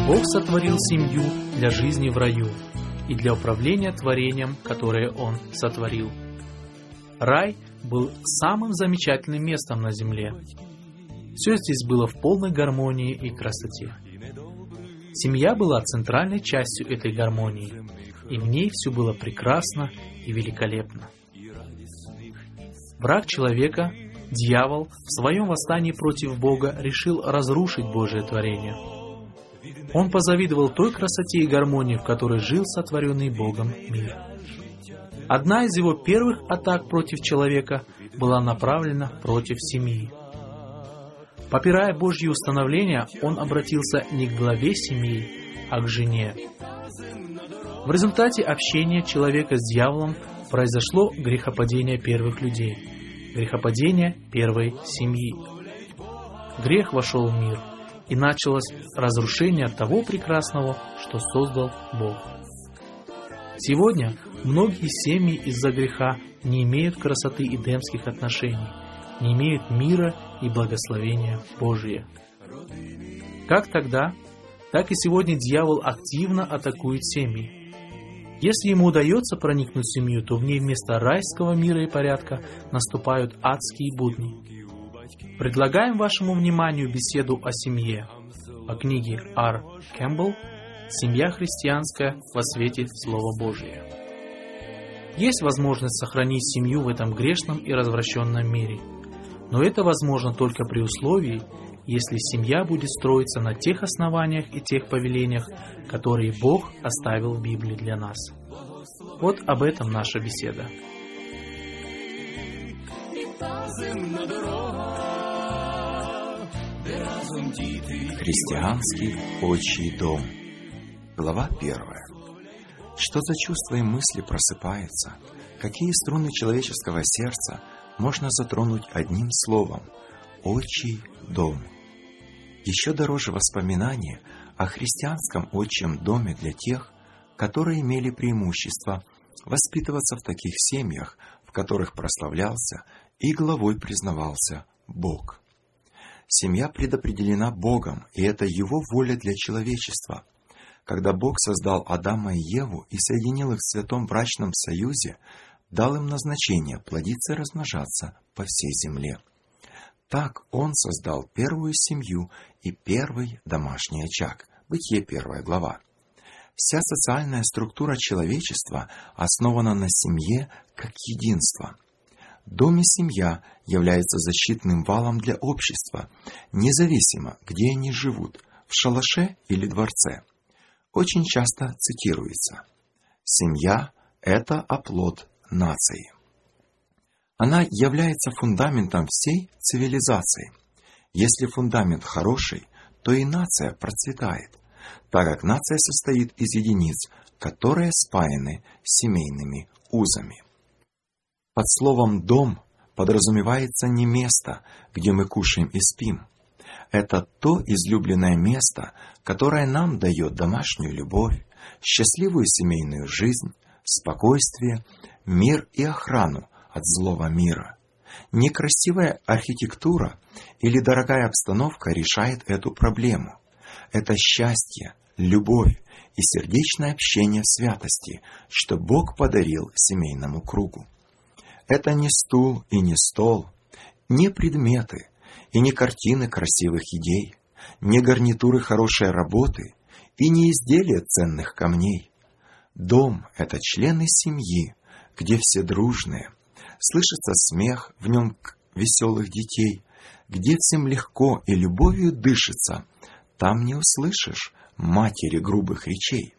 Бог сотворил семью для жизни в раю и для управления творением, которое Он сотворил. Рай был самым замечательным местом на земле. Все здесь было в полной гармонии и красоте. Семья была центральной частью этой гармонии, и в ней все было прекрасно и великолепно. Враг человека, дьявол, в своем восстании против Бога решил разрушить Божие творение. Он позавидовал той красоте и гармонии, в которой жил сотворенный Богом мир. Одна из его первых атак против человека была направлена против семьи. Попирая Божьи установления, он обратился не к главе семьи, а к жене. В результате общения человека с дьяволом произошло грехопадение первых людей, грехопадение первой семьи. Грех вошел в мир, и началось разрушение того прекрасного, что создал Бог. Сегодня многие семьи из-за греха не имеют красоты эдемских отношений, не имеют мира и благословения Божия. Как тогда, так и сегодня дьявол активно атакует семьи. Если ему удается проникнуть в семью, то в ней вместо райского мира и порядка наступают адские будни. Предлагаем вашему вниманию беседу о семье по книге Р. Кэмпбелл «Семья христианская во свете Слова Божия». Есть возможность сохранить семью в этом грешном и развращенном мире, но это возможно только при условии, если семья будет строиться на тех основаниях и тех повелениях, которые Бог оставил в Библии для нас. Вот об этом наша беседа. Христианский отчий дом. Глава 1. Что за чувства и мысли просыпаются? Какие струны человеческого сердца можно затронуть одним словом? Отчий дом. Еще дороже воспоминания о христианском отчьем доме для тех, которые имели преимущество воспитываться в таких семьях, в которых прославлялся и главой признавался Бог. Семья предопределена Богом, и это Его воля для человечества. Когда Бог создал Адама и Еву и соединил их в святом брачном союзе, дал им назначение плодиться и размножаться по всей земле. Так Он создал первую семью и первый домашний очаг. Бытие 1 глава. Вся социальная структура человечества основана на семье как единство. Дом и семья являются защитным валом для общества, независимо, где они живут, в шалаше или дворце. Очень часто цитируется: «Семья – это оплот нации». Она является фундаментом всей цивилизации. Если фундамент хороший, то и нация процветает, так как нация состоит из единиц, которые спаяны семейными узами. Под словом «дом» подразумевается не место, где мы кушаем и спим. Это то излюбленное место, которое нам дает домашнюю любовь, счастливую семейную жизнь, спокойствие, мир и охрану от злого мира. Некрасивая архитектура или дорогая обстановка решает эту проблему. Это счастье, любовь и сердечное общение в святости, что Бог подарил семейному кругу. Это не стул и не стол, не предметы и не картины красивых идей, не гарнитуры хорошей работы и не изделия ценных камней. Дом – это члены семьи, где все дружные, слышится смех в нем веселых детей, где всем легко и любовью дышится, там не услышишь матери грубых речей.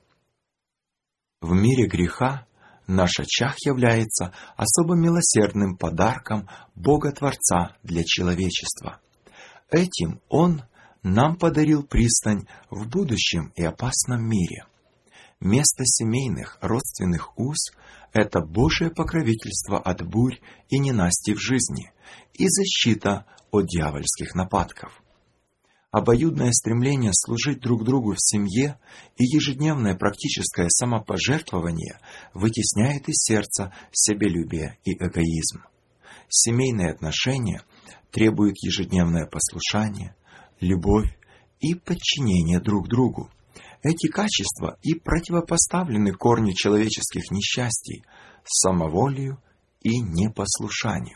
В мире греха наш очаг является особо милосердным подарком Бога-Творца для человечества. Этим Он нам подарил пристань в будущем и опасном мире. Место семейных родственных уз – это Божие покровительство от бурь и ненастий в жизни и защита от дьявольских нападков. Обоюдное стремление служить друг другу в семье и ежедневное практическое самопожертвование вытесняет из сердца себялюбие и эгоизм. Семейные отношения требуют ежедневное послушание, любовь и подчинение друг другу. Эти качества и противопоставлены корню человеческих несчастий, самоволию и непослушанию.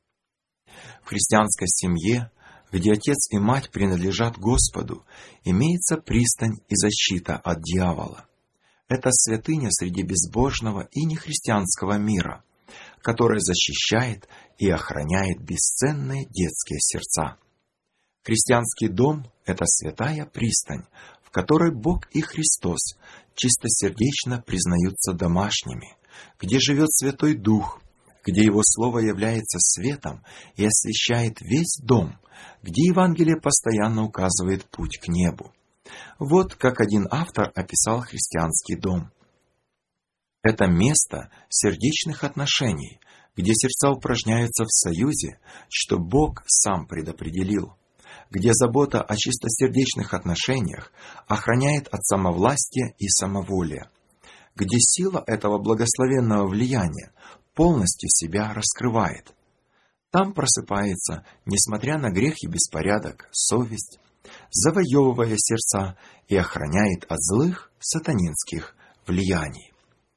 В христианской семье, где отец и мать принадлежат Господу, имеется пристань и защита от дьявола. Это святыня среди безбожного и нехристианского мира, которая защищает и охраняет бесценные детские сердца. Христианский дом – это святая пристань, в которой Бог и Христос чистосердечно признаются домашними, где живет Святой Дух, где Его Слово является светом и освещает весь дом, где Евангелие постоянно указывает путь к небу. Вот как один автор описал христианский дом. Это место сердечных отношений, где сердца упражняются в союзе, что Бог сам предопределил, где забота о чистосердечных отношениях охраняет от самовластия и самоволия, где сила этого благословенного влияния полностью себя раскрывает. Там просыпается, несмотря на грех и беспорядок, совесть, завоевывая сердца и охраняет от злых сатанинских влияний.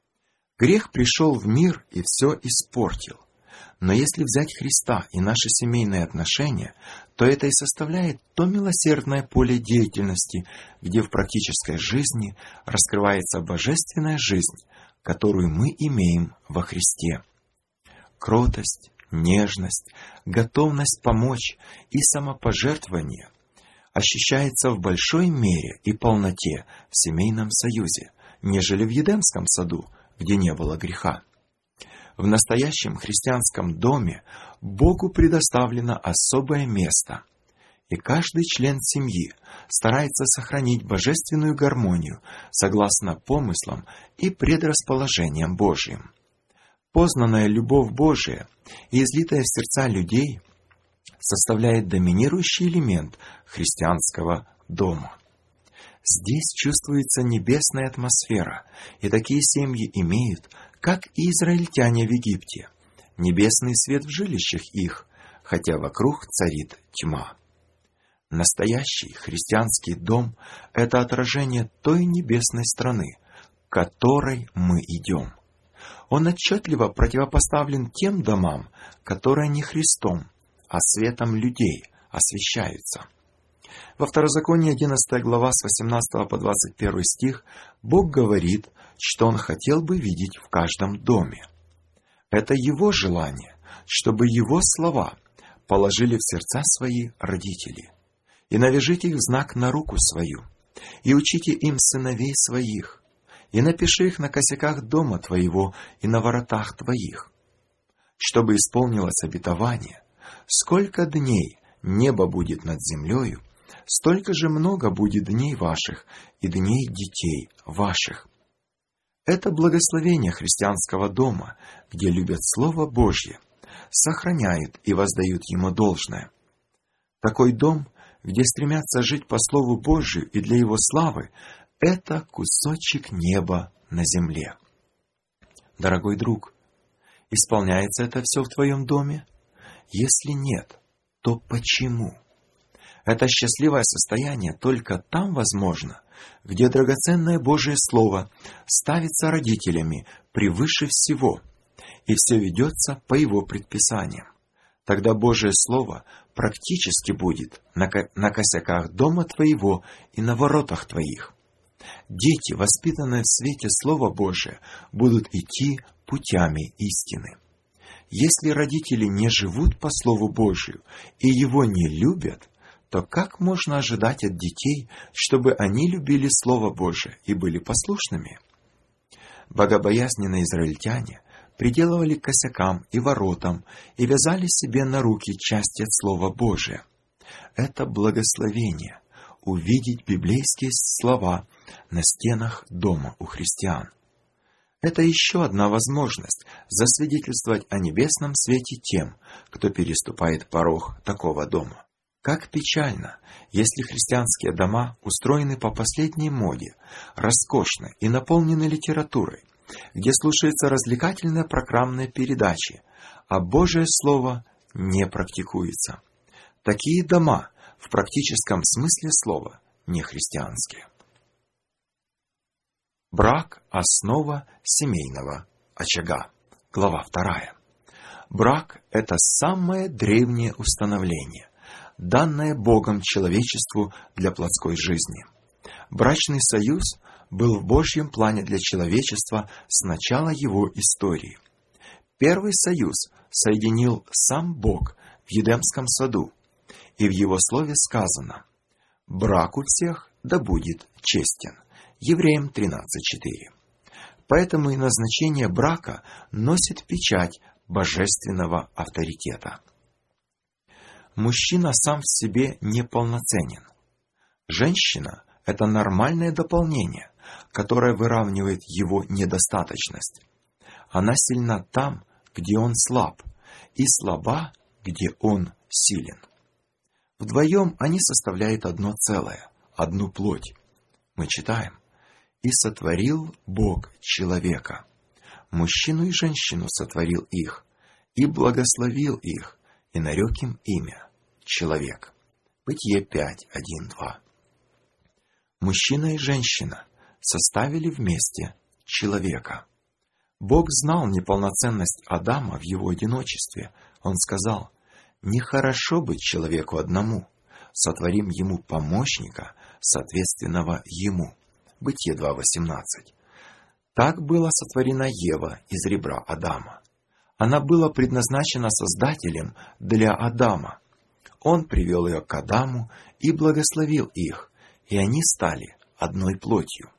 Грех пришел в мир и все испортил. Но если взять Христа и наши семейные отношения, то это и составляет то милосердное поле деятельности, где в практической жизни раскрывается божественная жизнь, которую мы имеем во Христе. Кротость, нежность, готовность помочь и самопожертвование ощущается в большой мере и полноте в семейном союзе, нежели в Едемском саду, где не было греха. В настоящем христианском доме Богу предоставлено особое место, и каждый член семьи старается сохранить божественную гармонию согласно помыслам и предрасположениям Божьим. Познанная любовь Божия и излитая в сердца людей составляет доминирующий элемент христианского дома. Здесь чувствуется небесная атмосфера, и такие семьи имеют, как и израильтяне в Египте, небесный свет в жилищах их, хотя вокруг царит тьма. Настоящий христианский дом – это отражение той небесной страны, к которой мы идем. Он отчетливо противопоставлен тем домам, которые не Христом, а светом людей освещаются. Во Второзаконии 11 глава с 18 по 21 стих Бог говорит, что Он хотел бы видеть в каждом доме. Это Его желание, чтобы Его слова положили в сердца свои родители. И навяжите их в знак на руку свою, и учите им сыновей своих, и напиши их на косяках дома твоего и на воротах твоих, чтобы исполнилось обетование. Сколько дней небо будет над землею, столько же много будет дней ваших и дней детей ваших. Это благословение христианского дома, где любят Слово Божье, сохраняют и воздают Ему должное. Такой дом, где стремятся жить по Слову Божию и для Его славы, это кусочек неба на земле. Дорогой друг, исполняется это все в твоем доме? Если нет, то почему? Это счастливое состояние только там возможно, где драгоценное Божие Слово ставится родителями превыше всего, и все ведется по Его предписаниям. Тогда Божие Слово практически будет на косяках дома твоего и на воротах твоих. Дети, воспитанные в свете Слова Божия, будут идти путями истины. Если родители не живут по Слову Божию и его не любят, то как можно ожидать от детей, чтобы они любили Слово Божие и были послушными? Богобоязненные израильтяне приделывали к косякам и воротам и вязали себе на руки части от Слова Божия. Это благословение — увидеть библейские слова на стенах дома у христиан. Это еще одна возможность засвидетельствовать о небесном свете тем, кто переступает порог такого дома. Как печально, если христианские дома устроены по последней моде, роскошны и наполнены литературой, где слушаются развлекательные программные передачи, а Божие Слово не практикуется. Такие дома в практическом смысле слова не христианские. Брак – основа семейного очага. Глава 2. Брак – это самое древнее установление, данное Богом человечеству для плотской жизни. Брачный союз был в Божьем плане для человечества с начала его истории. Первый союз соединил сам Бог в Едемском саду, и в его слове сказано: «Брак у всех да будет честен». Евреям 13:4. Поэтому и назначение брака носит печать божественного авторитета. Мужчина сам в себе неполноценен. Женщина – это нормальное дополнение, которое выравнивает его недостаточность. Она сильна там, где он слаб, и слаба, где он силен. Вдвоем они составляют одно целое, одну плоть. Мы читаем: «И сотворил Бог человека, мужчину и женщину сотворил их, и благословил их, и нарек им имя человек». Бытие 5:1-2. Мужчина и женщина составили вместе человека. Бог знал неполноценность Адама в его одиночестве. Он сказал: «Нехорошо быть человеку одному, сотворим ему помощника, соответственного ему». Бытие 2:18. Так была сотворена Ева из ребра Адама. Она была предназначена Создателем для Адама. Он привел ее к Адаму и благословил их, и они стали одной плотью.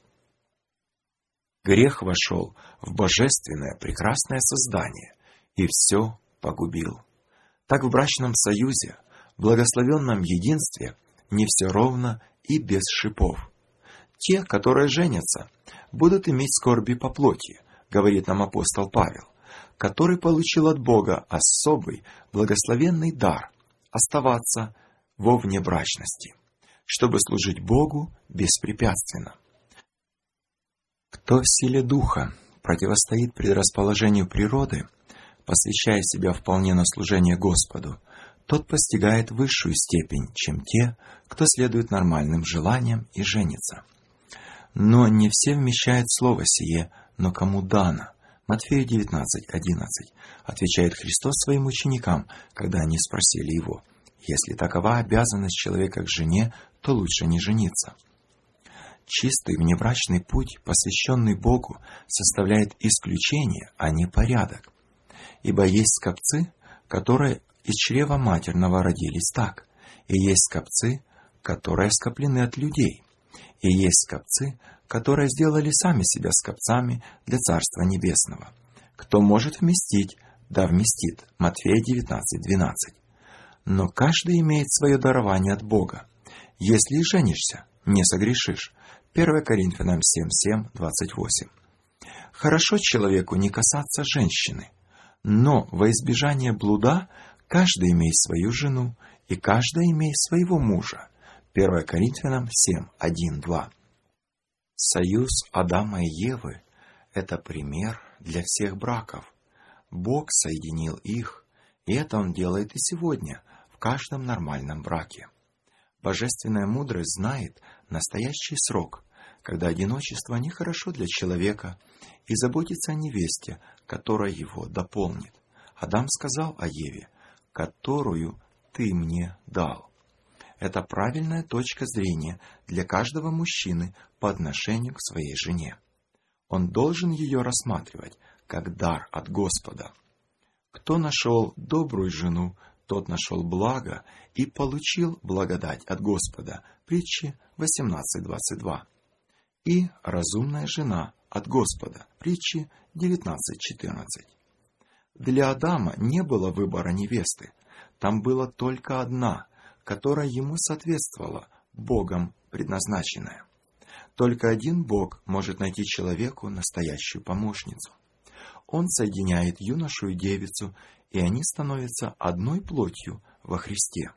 Грех вошел в божественное прекрасное создание и все погубил. Так в брачном союзе, в благословенном единстве, не все ровно и без шипов. Те, которые женятся, будут иметь скорби по плоти, говорит нам апостол Павел, который получил от Бога особый благословенный дар оставаться во внебрачности, чтобы служить Богу беспрепятственно. Кто в силе духа противостоит предрасположению природы, посвящая себя вполне на служение Господу, тот постигает высшую степень, чем те, кто следует нормальным желаниям и женится. Но не все вмещают слово сие, но кому дано. Матфея 19:11 отвечает Христос своим ученикам, когда они спросили его: «Если такова обязанность человека к жене, то лучше не жениться». Чистый внебрачный путь, посвященный Богу, составляет исключение, а не порядок. Ибо есть скопцы, которые из чрева матерного родились так, и есть скопцы, которые скоплены от людей, и есть скопцы, которые сделали сами себя скопцами для Царства Небесного. Кто может вместить, да вместит. Матфея 19:12. Но каждый имеет свое дарование от Бога. Если женишься, не согрешишь. 1 Коринфянам 7:28. Хорошо человеку не касаться женщины, но во избежание блуда каждый имеет свою жену, и каждый имеет своего мужа. 1 Коринфянам 7:1-2. Союз Адама и Евы – это пример для всех браков. Бог соединил их, и это Он делает и сегодня в каждом нормальном браке. Божественная мудрость знает настоящий срок, когда одиночество нехорошо для человека, и заботится о невесте, которая его дополнит. Адам сказал о Еве: «Которую ты мне дал». Это правильная точка зрения для каждого мужчины по отношению к своей жене. Он должен ее рассматривать как дар от Господа. Кто нашел добрую жену, тот нашел благо и получил благодать от Господа. Притчи 18:22. И разумная жена от Господа. Притчи 19:14. Для Адама не было выбора невесты. Там была только одна, которая ему соответствовала, Богом предназначенная. Только один Бог может найти человеку настоящую помощницу. Он соединяет юношу и девицу, и они становятся одной плотью во Христе.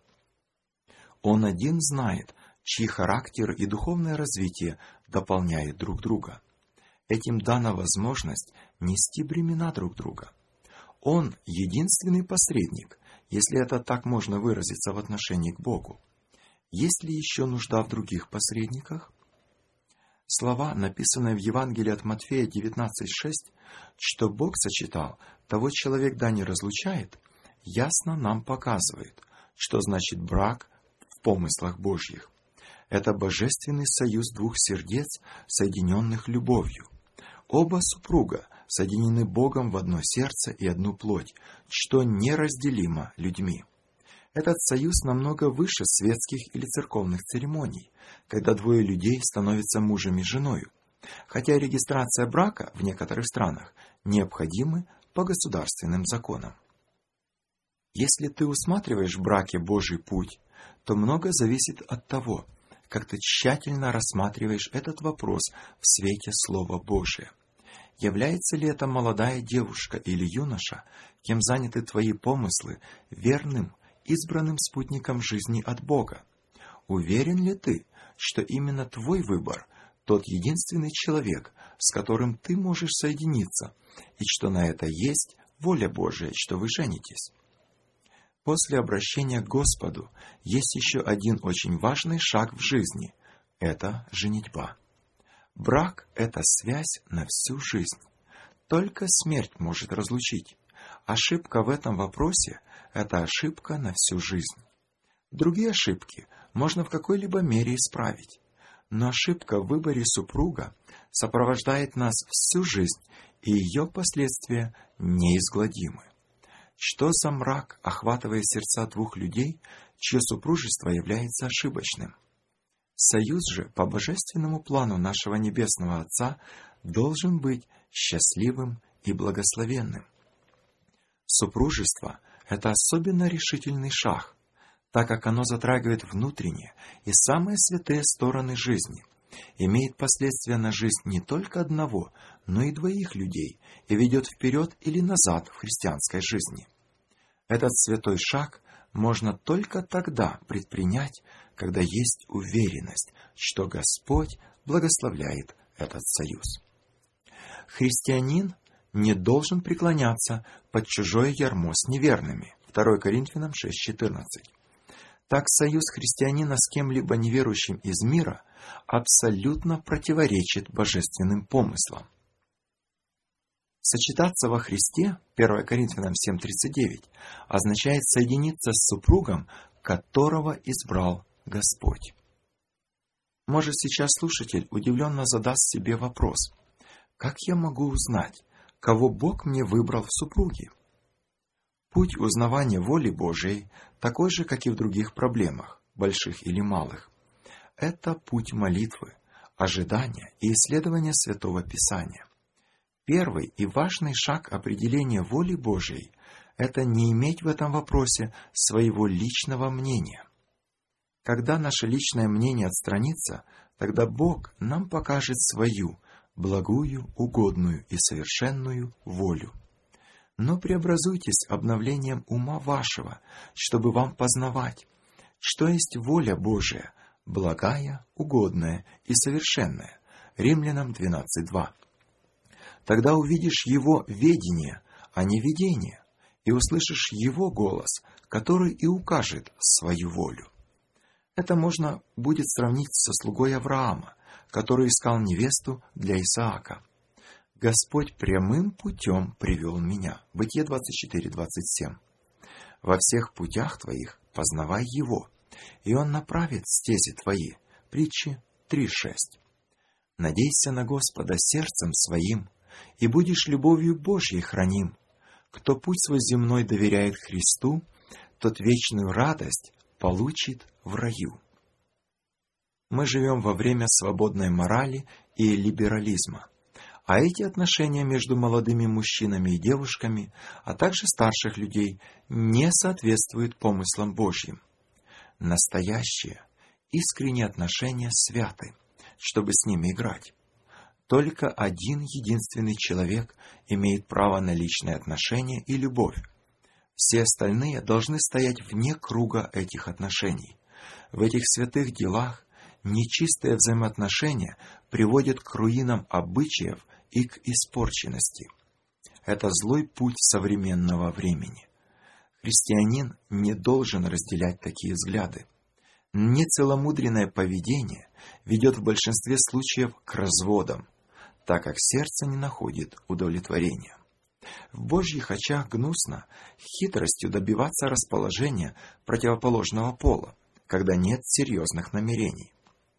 Он один знает, чьи характер и духовное развитие дополняют друг друга. Этим дана возможность нести бремена друг друга. Он единственный посредник, если это так можно выразиться в отношении к Богу. Есть ли еще нужда в других посредниках? Слова, написанные в Евангелии от Матфея 19:6, что Бог сочетал, того человек да не разлучает, ясно нам показывает, что значит брак в помыслах Божьих. Это божественный союз двух сердец, соединенных любовью. Оба супруга соединены Богом в одно сердце и одну плоть, что неразделимо людьми. Этот союз намного выше светских или церковных церемоний, когда двое людей становятся мужем и женой, хотя регистрация брака в некоторых странах необходима по государственным законам. Если ты усматриваешь в браке Божий путь, то много зависит от того, как ты тщательно рассматриваешь этот вопрос в свете Слова Божия. Является ли эта молодая девушка или юноша, кем заняты твои помыслы, верным, избранным спутником жизни от Бога? Уверен ли ты, что именно твой выбор – тот единственный человек, с которым ты можешь соединиться, и что на это есть воля Божия, что вы женитесь? После обращения к Господу есть еще один очень важный шаг в жизни – это женитьба. Брак – это связь на всю жизнь. Только смерть может разлучить. Ошибка в этом вопросе – это ошибка на всю жизнь. Другие ошибки можно в какой-либо мере исправить, но ошибка в выборе супруга сопровождает нас всю жизнь, и ее последствия неизгладимы. Что за мрак охватывает сердца двух людей, чье супружество является ошибочным? Союз же по божественному плану нашего Небесного Отца должен быть счастливым и благословенным. Супружество – это особенно решительный шаг, так как оно затрагивает внутренние и самые святые стороны жизни, имеет последствия на жизнь не только одного, но и двоих людей и ведет вперед или назад в христианской жизни. Этот святой шаг можно только тогда предпринять, когда есть уверенность, что Господь благословляет этот союз. Христианин не должен преклоняться под чужое ярмо с неверными. 2 Коринфянам 6:14. Так союз христианина с кем-либо неверующим из мира абсолютно противоречит божественным помыслам. Сочетаться во Христе, 1 Коринфянам 7:39, означает соединиться с супругом, которого избрал Господь. Может, сейчас слушатель удивленно задаст себе вопрос: как я могу узнать, кого Бог мне выбрал в супруге? Путь узнавания воли Божией такой же, как и в других проблемах, больших или малых. Это путь молитвы, ожидания и исследования Святого Писания. Первый и важный шаг определения воли Божией – это не иметь в этом вопросе своего личного мнения. Когда наше личное мнение отстранится, тогда Бог нам покажет свою, благую, угодную и совершенную волю. Но преобразуйтесь обновлением ума вашего, чтобы вам познавать, что есть воля Божия, благая, угодная и совершенная. Римлянам 12:2. Тогда увидишь Его ведение, а не видение, и услышишь Его голос, который и укажет свою волю. Это можно будет сравнить со слугой Авраама, который искал невесту для Исаака. «Господь прямым путем привел меня». Бытие 24:27. «Во всех путях твоих познавай Его, и Он направит стези твои». Притчи 3:6. «Надейся на Господа сердцем своим, и будешь любовью Божьей храним. Кто путь свой земной доверяет Христу, тот вечную радость получит в раю». Мы живем во время свободной морали и либерализма. А эти отношения между молодыми мужчинами и девушками, а также старших людей, не соответствуют помыслам Божьим. Настоящие, искренние отношения святы, чтобы с ними играть. Только один единственный человек имеет право на личные отношения и любовь. Все остальные должны стоять вне круга этих отношений. В этих святых делах нечистые взаимоотношения приводят к руинам обычаев и к испорченности. Это злой путь современного времени. Христианин не должен разделять такие взгляды. Нецеломудренное поведение ведет в большинстве случаев к разводам, так как сердце не находит удовлетворения. В Божьих очах гнусно хитростью добиваться расположения противоположного пола, когда нет серьезных намерений.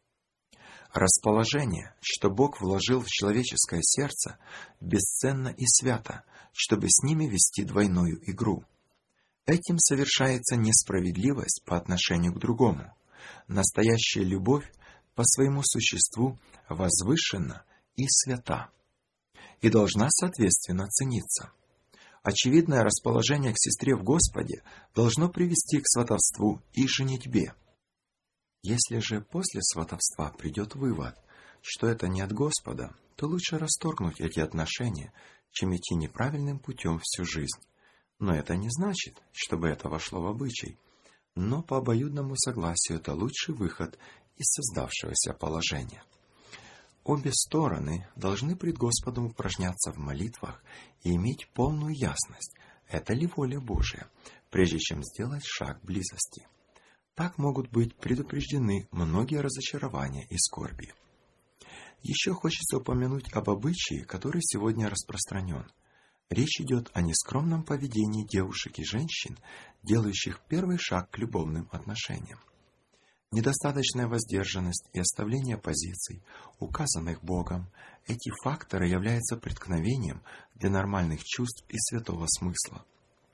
Расположение, что Бог вложил в человеческое сердце, бесценно и свято, чтобы с ними вести двойную игру. Этим совершается несправедливость по отношению к другому. Настоящая любовь по своему существу возвышена и свята, и должна соответственно цениться. Очевидное расположение к сестре в Господе должно привести к сватовству и женитьбе. Если же после сватовства придет вывод, что это не от Господа, то лучше расторгнуть эти отношения, чем идти неправильным путем всю жизнь. Но это не значит, чтобы это вошло в обычай. Но по обоюдному согласию это лучший выход из создавшегося положения. Обе стороны должны пред Господом упражняться в молитвах и иметь полную ясность, это ли воля Божия, прежде чем сделать шаг близости. Так могут быть предупреждены многие разочарования и скорби. Еще хочется упомянуть об обычае, который сегодня распространен. Речь идет о нескромном поведении девушек и женщин, делающих первый шаг к любовным отношениям. Недостаточная воздержанность и оставление позиций, указанных Богом, эти факторы являются преткновением для нормальных чувств и святого смысла.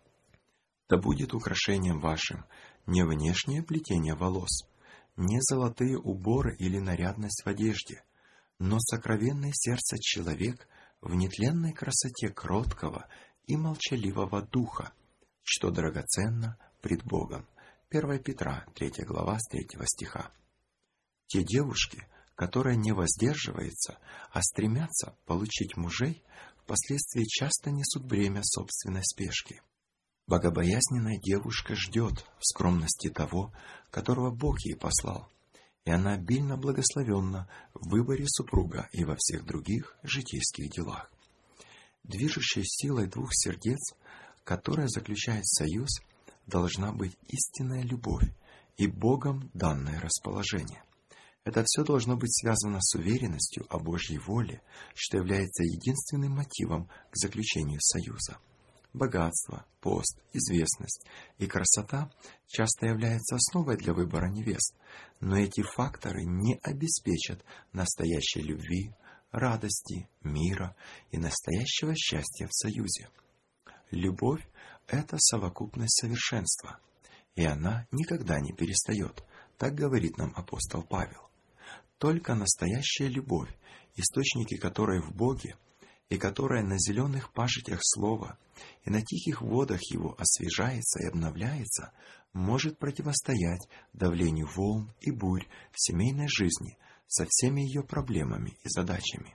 Да будет украшением вашим не внешнее плетение волос, не золотые уборы или нарядность в одежде, но сокровенное сердце человек в нетленной красоте кроткого и молчаливого духа, что драгоценно пред Богом. 1 Петра, 3 глава, с 3 стиха. Те девушки, которые не воздерживаются, а стремятся получить мужей, впоследствии часто несут бремя собственной спешки. Богобоязненная девушка ждет в скромности того, которого Бог ей послал, и она обильно благословенна в выборе супруга и во всех других житейских делах. Движущей силой двух сердец, которая заключает союз, должна быть истинная любовь и Богом данное расположение. Это все должно быть связано с уверенностью о Божьей воле, что является единственным мотивом к заключению союза. Богатство, пост, известность и красота часто являются основой для выбора невест, но эти факторы не обеспечат настоящей любви, радости, мира и настоящего счастья в союзе. Любовь – это совокупность совершенства, и она никогда не перестает, так говорит нам апостол Павел. Только настоящая любовь, источники которой в Боге, и которая на зеленых пашетях Слова и на тихих водах Его освежается и обновляется, может противостоять давлению волн и бурь в семейной жизни со всеми ее проблемами и задачами.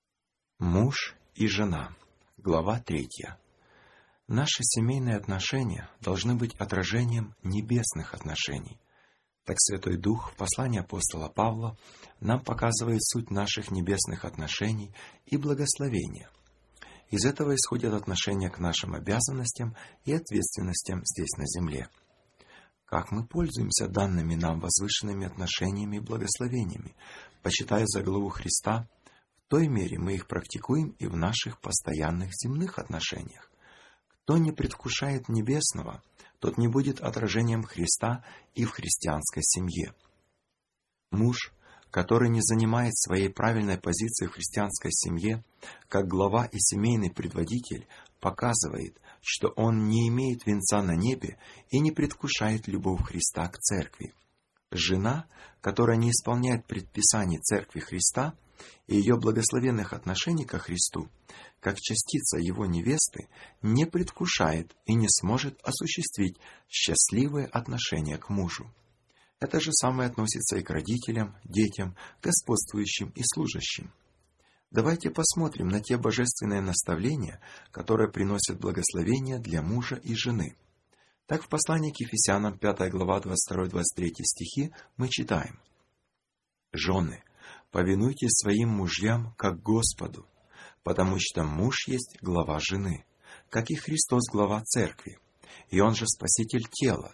Муж и жена. Глава 3. Наши семейные отношения должны быть отражением небесных отношений. Так Святой Дух в послании апостола Павла нам показывает суть наших небесных отношений и благословения. Из этого исходят отношения к нашим обязанностям и ответственностям здесь на земле. Как мы пользуемся данными нам возвышенными отношениями и благословениями, почитая за главу Христа, в той мере мы их практикуем и в наших постоянных земных отношениях. Кто не предвкушает небесного, тот не будет отражением Христа и в христианской семье. Муж, который не занимает своей правильной позиции в христианской семье, как глава и семейный предводитель, показывает, что он не имеет венца на небе и не предвкушает любовь Христа к церкви. Жена, которая не исполняет предписаний Церкви Христа и ее благословенных отношений ко Христу, как частица его невесты, не предвкушает и не сможет осуществить счастливые отношения к мужу. Это же самое относится и к родителям, детям, господствующим и служащим. Давайте посмотрим на те божественные наставления, которые приносят благословение для мужа и жены. Так в послании к Ефесянам 5 глава 22-23 стихи мы читаем: «Жены, повинуйтесь своим мужьям, как Господу, потому что муж есть глава жены, как и Христос глава церкви, и он же спаситель тела.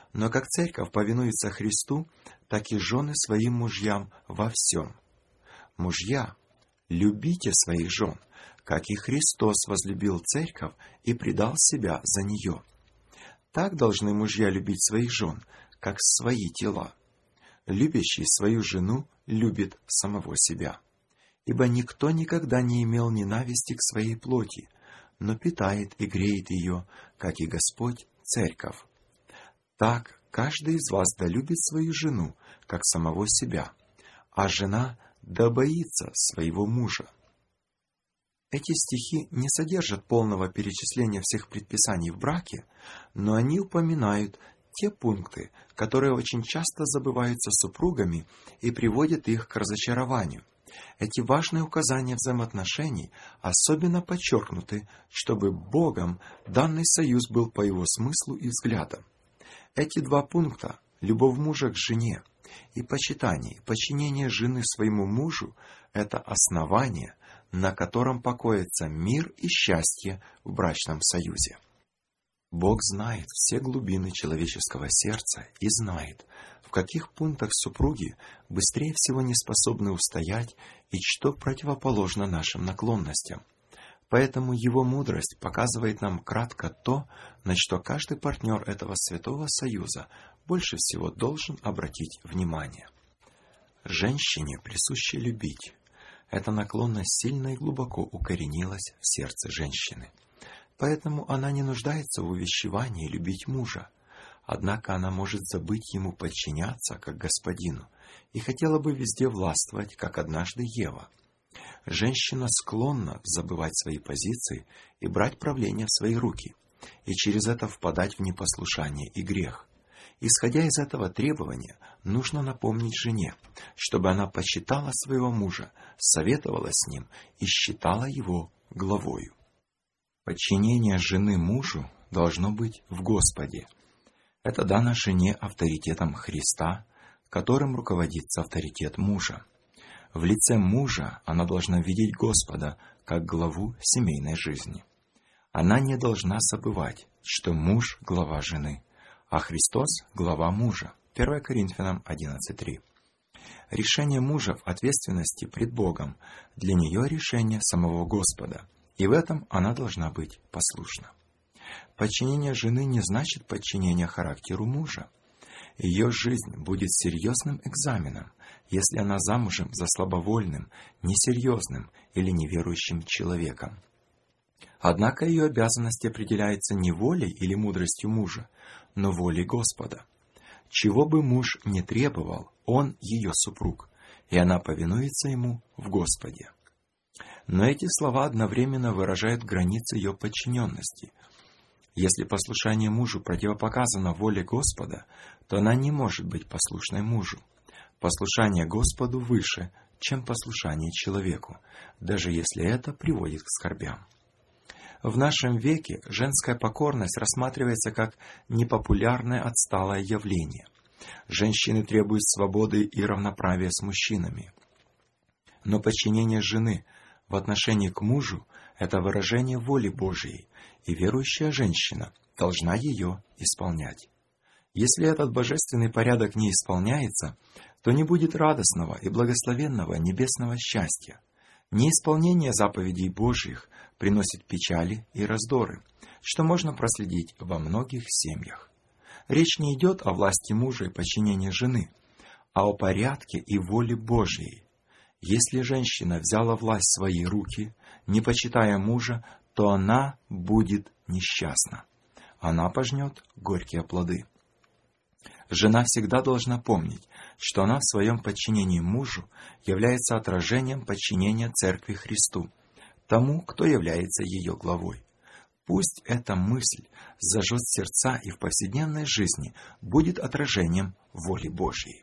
Но как церковь повинуется Христу, так и жены своим мужьям во всем. Мужья, любите своих жен, как и Христос возлюбил церковь и предал себя за нее. Так должны мужья любить своих жен, как свои тела. Любящий свою жену любит самого себя. Ибо никто никогда не имел ненависти к своей плоти, но питает и греет ее, как и Господь, церковь. Так каждый из вас да любит свою жену, как самого себя, а жена да боится своего мужа. Эти стихи не содержат полного перечисления всех предписаний в браке, но они упоминают те пункты, которые очень часто забываются супругами и приводят их к разочарованию. Эти важные указания взаимоотношений особенно подчеркнуты, чтобы Богом данный союз был по Его смыслу и взглядам. Эти два пункта – любовь мужа к жене и почитание, подчинение жены своему мужу – это основание, на котором покоится мир и счастье в брачном союзе. Бог знает все глубины человеческого сердца и знает, в каких пунктах супруги быстрее всего не способны устоять и что противоположно нашим наклонностям. Поэтому Его мудрость показывает нам кратко то, на что каждый партнер этого святого союза больше всего должен обратить внимание. Женщине присуще любить. Эта наклонность сильно и глубоко укоренилась в сердце женщины. Поэтому она не нуждается в увещевании любить мужа. Однако она может забыть ему подчиняться, как господину, и хотела бы везде властвовать, как однажды Ева. Женщина склонна забывать свои позиции и брать правление в свои руки, и через это впадать в непослушание и грех. Исходя из этого требования, нужно напомнить жене, чтобы она почитала своего мужа, советовала с ним и считала его главою. Подчинение жены мужу должно быть в Господе. Это дано жене авторитетом Христа, которым руководится авторитет мужа. В лице мужа она должна видеть Господа как главу семейной жизни. Она не должна забывать, что муж – глава жены, а Христос – глава мужа. 1 Коринфянам 11:3. Решение мужа в ответственности пред Богом для нее решение самого Господа, и в этом она должна быть послушна. Подчинение жены не значит подчинение характеру мужа. Ее жизнь будет серьезным экзаменом, если она замужем за слабовольным, несерьезным или неверующим человеком. Однако ее обязанность определяется не волей или мудростью мужа, но волей Господа. Чего бы муж ни требовал, он ее супруг, и она повинуется ему в Господе. Но эти слова одновременно выражают границы ее подчиненности. Если послушание мужу противопоказано воле Господа, то она не может быть послушной мужу. Послушание Господу выше, чем послушание человеку, даже если это приводит к скорбям. В нашем веке женская покорность рассматривается как непопулярное отсталое явление. Женщины требуют свободы и равноправия с мужчинами. Но подчинение жены в отношении к мужу – это выражение воли Божией, и верующая женщина должна ее исполнять. Если этот божественный порядок не исполняется, то не будет радостного и благословенного небесного счастья. Неисполнение заповедей Божьих приносит печали и раздоры, что можно проследить во многих семьях. Речь не идет о власти мужа и подчинении жены, а о порядке и воле Божьей. Если женщина взяла власть в свои руки, не почитая мужа, то она будет несчастна. Она пожнет горькие плоды. Жена всегда должна помнить, что она в своем подчинении мужу является отражением подчинения Церкви Христу, тому, кто является ее главой. Пусть эта мысль зажжет сердца и в повседневной жизни будет отражением воли Божьей.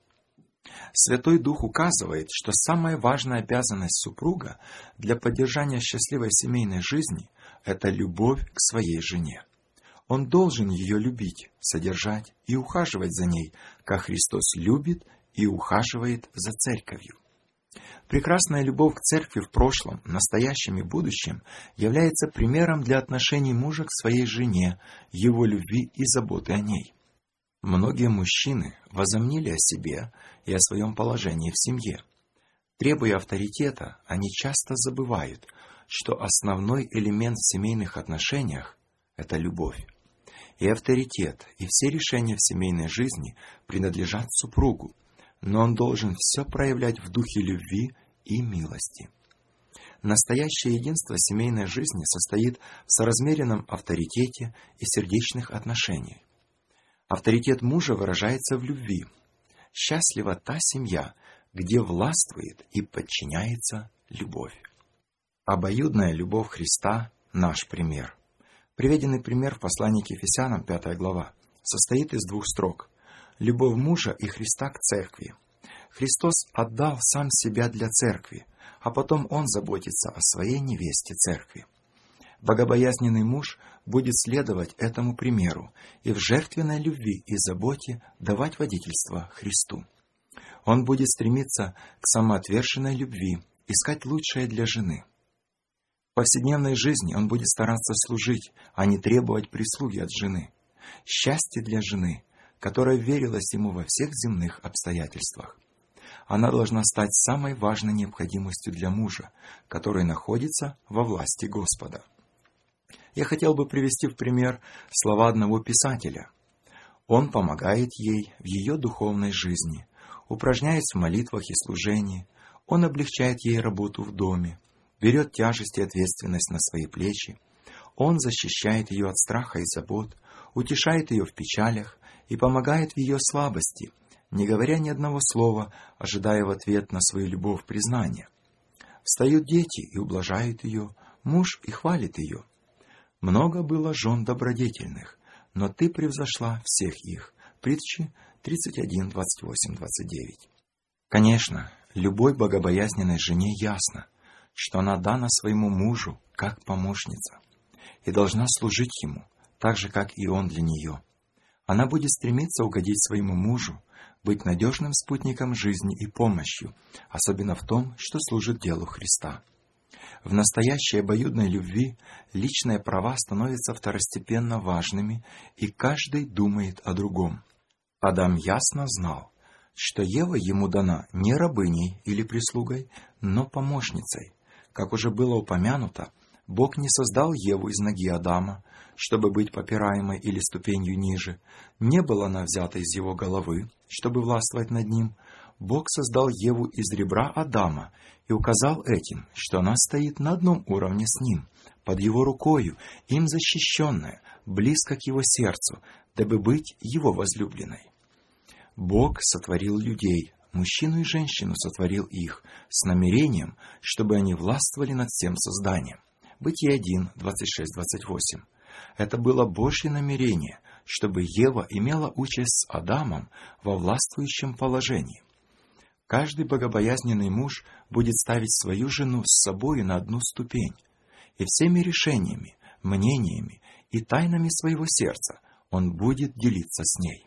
Святой Дух указывает, что самая важная обязанность супруга для поддержания счастливой семейной жизни – это любовь к своей жене. Он должен ее любить, содержать и ухаживать за ней, как Христос любит и ухаживает за церковью. Прекрасная любовь к церкви в прошлом, настоящем и будущем является примером для отношений мужа к своей жене, его любви и заботы о ней. Многие мужчины возомнили о себе и о своем положении в семье. Требуя авторитета, они часто забывают, что основной элемент в семейных отношениях – это любовь. И авторитет, и все решения в семейной жизни принадлежат супругу, но он должен все проявлять в духе любви и милости. Настоящее единство семейной жизни состоит в соразмеренном авторитете и сердечных отношениях. Авторитет мужа выражается в любви. Счастлива та семья, где властвует и подчиняется любовь. Обоюдная любовь Христа – наш пример. Приведенный пример в послании к Ефесянам, 5 глава, состоит из 2 строк. Любовь мужа и Христа к церкви. Христос отдал сам себя для церкви, а потом Он заботится о своей невесте церкви. Богобоязненный муж будет следовать этому примеру и в жертвенной любви и заботе давать водительство Христу. Он будет стремиться к самоотверженной любви, искать лучшее для жены. В повседневной жизни он будет стараться служить, а не требовать прислуги от жены. Счастье для жены, которая верилась ему во всех земных обстоятельствах. Она должна стать самой важной необходимостью для мужа, который находится во власти Господа. Я хотел бы привести в пример слова одного писателя. Он помогает ей в ее духовной жизни, упражняется в молитвах и служении, он облегчает ей работу в доме, берет тяжесть и ответственность на свои плечи, он защищает ее от страха и забот, утешает ее в печалях и помогает в ее слабости, не говоря ни одного слова, ожидая в ответ на свою любовь признания. Встают дети и ублажают ее, муж и хвалит ее. Много было жен добродетельных, но ты превзошла всех их. Притчи 31, 28, 29. Конечно, любой богобоязненной жене ясно, что она дана своему мужу как помощница и должна служить ему, так же, как и он для нее. Она будет стремиться угодить своему мужу, быть надежным спутником жизни и помощью, особенно в том, что служит делу Христа. В настоящей обоюдной любви личные права становятся второстепенно важными, и каждый думает о другом. Адам ясно знал, что Ева ему дана не рабыней или прислугой, но помощницей. Как уже было упомянуто, Бог не создал Еву из ноги Адама, чтобы быть попираемой или ступенью ниже. Не была она взята из его головы, чтобы властвовать над ним. Бог создал Еву из ребра Адама и указал этим, что она стоит на одном уровне с ним, под его рукою, им защищенная, близко к его сердцу, дабы быть его возлюбленной. Бог сотворил людей, мужчину и женщину сотворил их, с намерением, чтобы они властвовали над всем созданием. Бытие 1, 26-28. Это было Божье намерение, чтобы Ева имела участь с Адамом во властвующем положении. Каждый богобоязненный муж будет ставить свою жену с собой на одну ступень, и всеми решениями, мнениями и тайнами своего сердца он будет делиться с ней.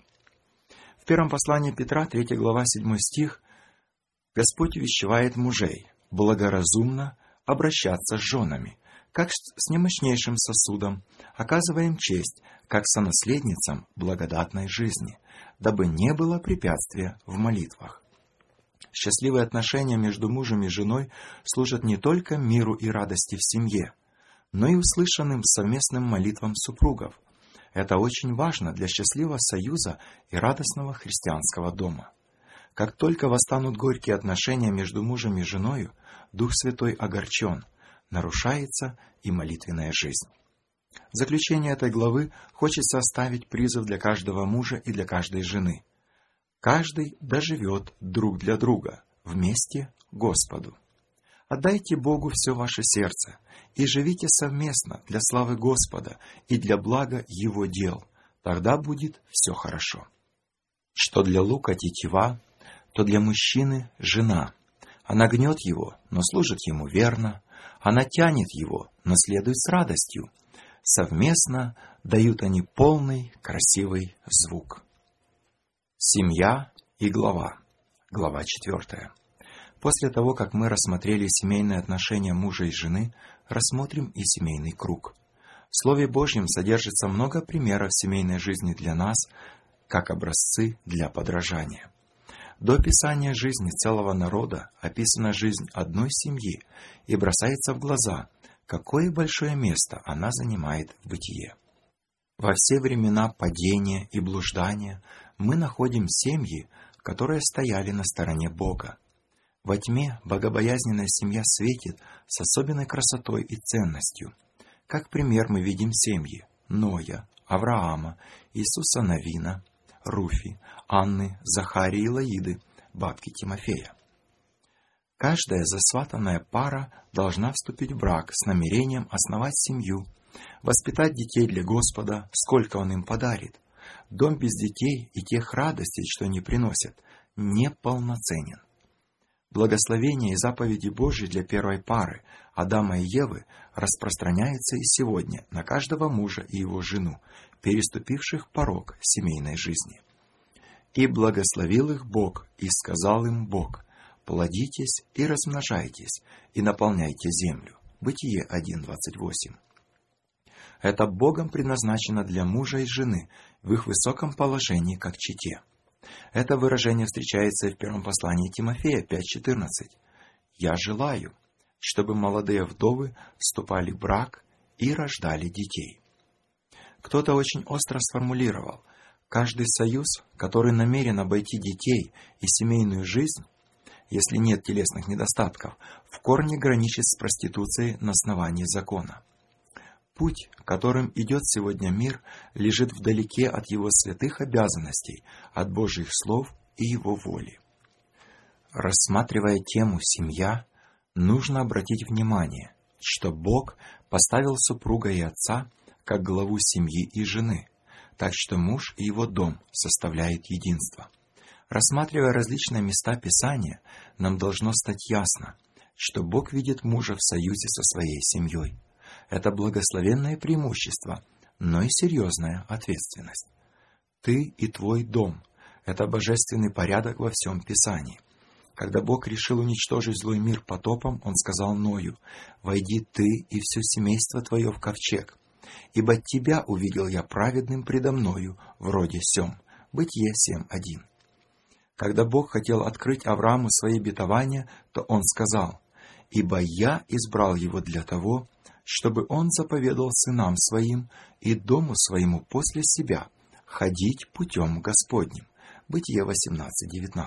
В первом послании Петра, 3 глава, 7 стих, Господь увещевает мужей благоразумно обращаться с женами, как с немощнейшим сосудом, оказывая им честь, как сонаследницам благодатной жизни, дабы не было препятствия в молитвах. Счастливые отношения между мужем и женой служат не только миру и радости в семье, но и услышанным совместным молитвам супругов. Это очень важно для счастливого союза и радостного христианского дома. Как только восстанут горькие отношения между мужем и женою, Дух Святой огорчен, нарушается и молитвенная жизнь. В заключение этой главы хочется оставить призыв для каждого мужа и для каждой жены. Каждый доживет друг для друга, вместе Господу. Отдайте Богу все ваше сердце и живите совместно для славы Господа и для блага Его дел. Тогда будет все хорошо. Что для лука тетива, то для мужчины жена. Она гнет его, но служит ему верно. Она тянет его, но следует с радостью. Совместно дают они полный, красивый звук. Семья и глава. Глава 4. После того, как мы рассмотрели семейные отношения мужа и жены, рассмотрим и семейный круг. В Слове Божьем содержится много примеров семейной жизни для нас, как образцы для подражания. До описания жизни целого народа описана жизнь одной семьи, и бросается в глаза, какое большое место она занимает в бытие. Во все времена падения и блуждания мы находим семьи, которые стояли на стороне Бога. Во тьме богобоязненная семья светит с особенной красотой и ценностью. Как пример мы видим семьи Ноя, Авраама, Иисуса Навина, Руфи, Анны, Захарии и Лаиды, бабки Тимофея. Каждая засватанная пара должна вступить в брак с намерением основать семью, воспитать детей для Господа, сколько Он им подарит. Дом без детей и тех радостей, что они приносят, неполноценен. Благословения и заповеди Божьи для первой пары, Адама и Евы, распространяются и сегодня на каждого мужа и его жену, переступивших порог семейной жизни. «И благословил их Бог, и сказал им Бог: плодитесь и размножайтесь, и наполняйте землю». Бытие 1:28. Это Богом предназначено для мужа и жены в их высоком положении как чете. Это выражение встречается и в первом послании Тимофея 5:14. «Я желаю, чтобы молодые вдовы вступали в брак и рождали детей». Кто-то очень остро сформулировал: каждый союз, который намерен обойти детей и семейную жизнь, если нет телесных недостатков, в корне граничит с проституцией на основании закона. Путь, которым идет сегодня мир, лежит вдалеке от его святых обязанностей, от Божьих слов и его воли. Рассматривая тему «семья», нужно обратить внимание, что Бог поставил супруга и отца как главу семьи и жены, так что муж и его дом составляют единство. Рассматривая различные места Писания, нам должно стать ясно, что Бог видит мужа в союзе со своей семьей. Это благословенное преимущество, но и серьезная ответственность. Ты и твой дом – это божественный порядок во всем Писании. Когда Бог решил уничтожить злой мир потопом, Он сказал Ною: «Войди ты и все семейство твое в ковчег, ибо тебя увидел я праведным предо мною в роде сем». Бытие 7:1. Когда Бог хотел открыть Аврааму свои обетования, то Он сказал: «Ибо я избрал его для того, чтобы он заповедал сынам своим и дому своему после себя ходить путем Господним». Бытие 18:19.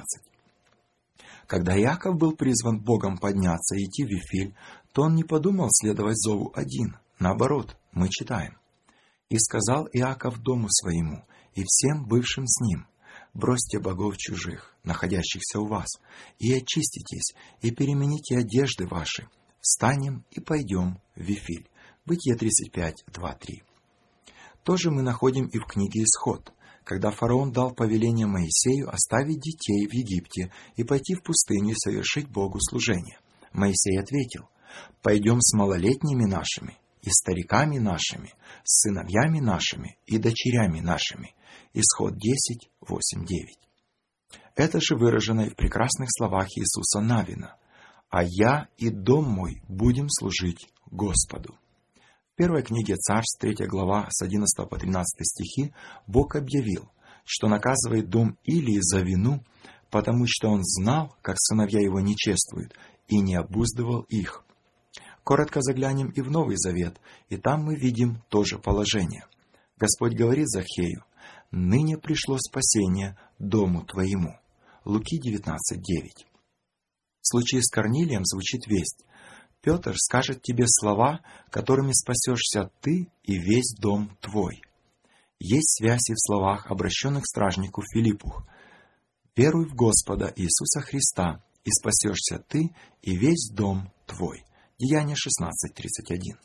Когда Иаков был призван Богом подняться и идти в Вифиль, то он не подумал следовать зову один. Наоборот, мы читаем: «И сказал Иаков дому своему и всем бывшим с ним: бросьте богов чужих, находящихся у вас, и очиститесь, и перемените одежды ваши. Встанем и пойдем в Вифиль». Бытие 35:2-3. Тоже мы находим и в книге Исход, когда фараон дал повеление Моисею оставить детей в Египте и пойти в пустыню и совершить Богу служение. Моисей ответил: «Пойдем с малолетними нашими, и стариками нашими, с сыновьями нашими и дочерями нашими». Исход 10:8-9. Это же выражено и в прекрасных словах Иисуса Навина: «А я и дом мой будем служить Господу». В первой книге Царств, 3 глава, с 11 по 13 стихи, Бог объявил, что наказывает дом Илии за вину, потому что он знал, как сыновья его не чествуют, и не обуздывал их. Коротко заглянем и в Новый Завет, и там мы видим то же положение. Господь говорит Захею: «Ныне пришло спасение дому твоему». Луки 19:9. В случае с Корнилием звучит весть: «Петр скажет тебе слова, которыми спасешься ты и весь дом твой». Есть связь и в словах, обращенных к стражнику Филиппу: «Веруй в Господа Иисуса Христа, и спасешься ты и весь дом твой». Деяния 16:31.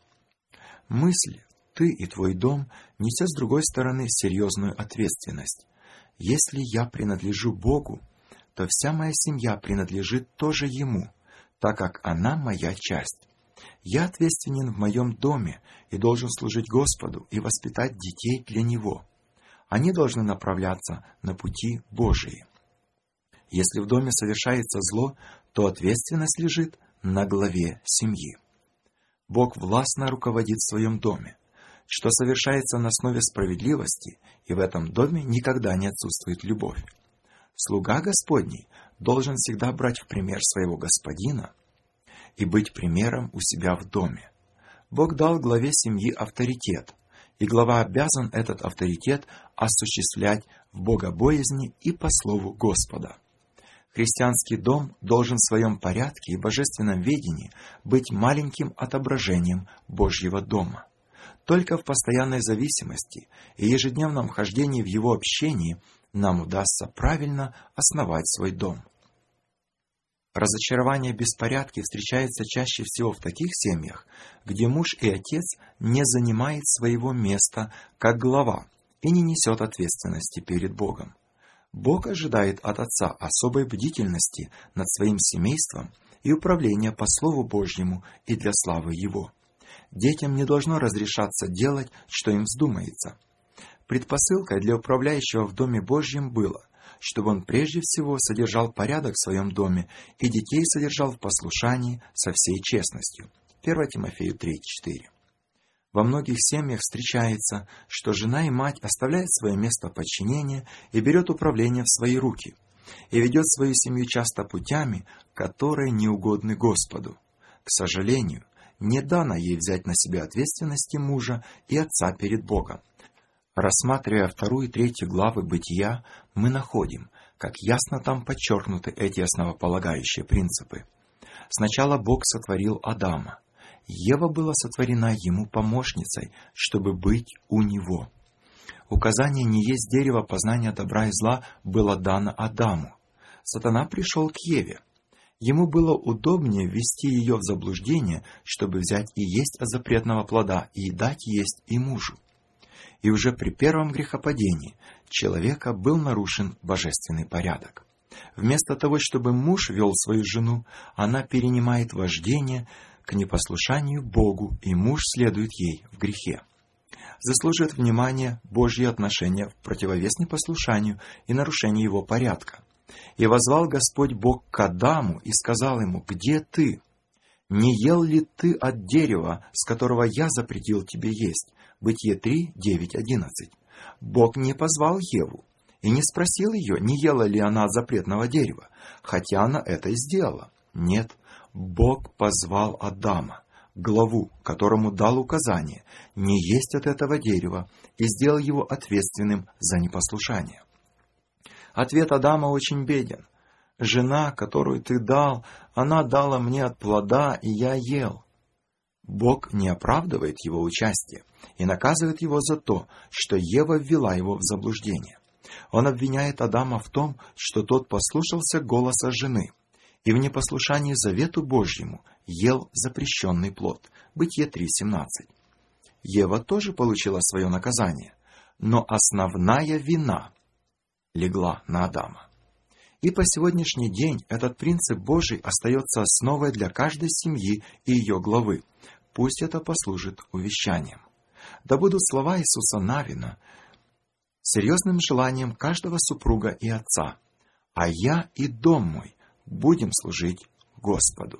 Мысль «ты и твой дом» несет с другой стороны серьезную ответственность. Если я принадлежу Богу, то вся моя семья принадлежит тоже Ему, так как она моя часть. Я ответственен в моем доме и должен служить Господу и воспитать детей для Него. Они должны направляться на пути Божии. Если в доме совершается зло, то ответственность лежит на главе семьи. Бог властно руководит в своем доме. что совершается на основе справедливости, и в этом доме никогда не отсутствует любовь. Слуга Господний должен всегда брать в пример своего господина и быть примером у себя в доме. Бог дал главе семьи авторитет, и глава обязан этот авторитет осуществлять в богобоязни и по слову Господа. Христианский дом должен в своем порядке и божественном ведении быть маленьким отображением Божьего дома. Только в постоянной зависимости и ежедневном хождении в его общении нам удастся правильно основать свой дом. Разочарование беспорядки встречается чаще всего в таких семьях, где муж и отец не занимает своего места как глава и не несет ответственности перед Богом. Бог ожидает от отца особой бдительности над своим семейством и управления по Слову Божьему и для славы Его. Детям не должно разрешаться делать, что им вздумается. Предпосылкой для управляющего в Доме Божьем было, чтобы он прежде всего содержал порядок в своем доме и детей содержал в послушании со всей честностью. 1 Тимофею 3:4. Во многих семьях встречается, что жена и мать оставляют свое место подчинения и берет управление в свои руки, и ведет свою семью часто путями, которые неугодны Господу. К сожалению, не дано ей взять на себя ответственности мужа и отца перед Богом. Рассматривая 2 и 3 главы Бытия, мы находим, как ясно там подчеркнуты эти основополагающие принципы. Сначала Бог сотворил Адама. Ева была сотворена ему помощницей, чтобы быть у него. Указание не есть дерево познания добра и зла было дано Адаму. Сатана пришел к Еве. Ему было удобнее ввести ее в заблуждение, чтобы взять и есть от запретного плода и дать есть и мужу. И уже при первом грехопадении человека был нарушен божественный порядок. Вместо того, чтобы муж вел свою жену, она перенимает вождение к непослушанию Богу, и муж следует ей в грехе. Заслуживает внимания Божьи отношения в противовес непослушанию и нарушению его порядка. «И воззвал Господь Бог к Адаму и сказал ему: где ты? Не ел ли ты от дерева, с которого я запретил тебе есть?» Бытие 3, 9, 11. Бог не позвал Еву и не спросил ее, не ела ли она от запретного дерева, хотя она это и сделала. Нет, Бог позвал Адама, главу, которому дал указание не есть от этого дерева, и сделал его ответственным за непослушание. Ответ Адама очень беден. «Жена, которую ты дал, она дала мне от плода, и я ел». Бог не оправдывает его участие и наказывает его за то, что Ева ввела его в заблуждение. Он обвиняет Адама в том, что тот послушался голоса жены и в непослушании завету Божьему ел запрещенный плод. Бытие 3:17. Ева тоже получила свое наказание, но основная вина легла на Адама. И по сегодняшний день этот принцип Божий остается основой для каждой семьи и ее главы. Пусть это послужит увещанием. Да будут слова Иисуса Навина серьезным желанием каждого супруга и отца. «А я и дом мой будем служить Господу».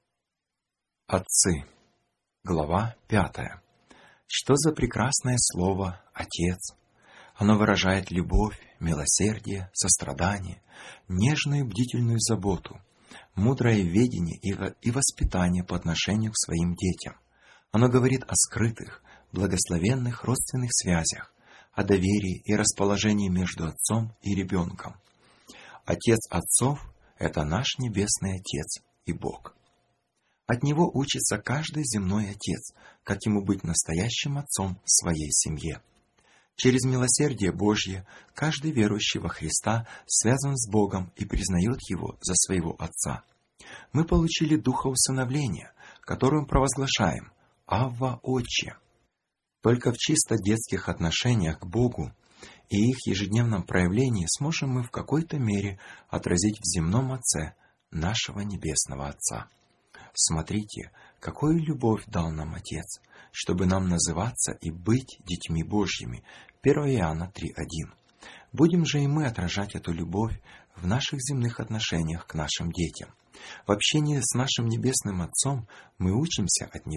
Отцы. Глава 5. Что за прекрасное слово «Отец»? Оно выражает любовь, милосердие, сострадание, нежную бдительную заботу, мудрое ведение и воспитание по отношению к своим детям. Оно говорит о скрытых, благословенных родственных связях, о доверии и расположении между отцом и ребенком. Отец отцов – это наш Небесный Отец и Бог. От Него учится каждый земной отец, как ему быть настоящим отцом в своей семье. Через милосердие Божье каждый верующий во Христа связан с Богом и признает Его за своего Отца. Мы получили духа усыновления, которым провозглашаем «Авва, Отче». Только в чисто детских отношениях к Богу и их ежедневном проявлении сможем мы в какой-то мере отразить в земном Отце нашего Небесного Отца. Смотрите, какую любовь дал нам Отец, чтобы нам называться и быть детьми Божьими. 1 Иоанна 3:1. Будем же и мы отражать эту любовь в наших земных отношениях к нашим детям. В общении с нашим Небесным Отцом мы учимся от Него.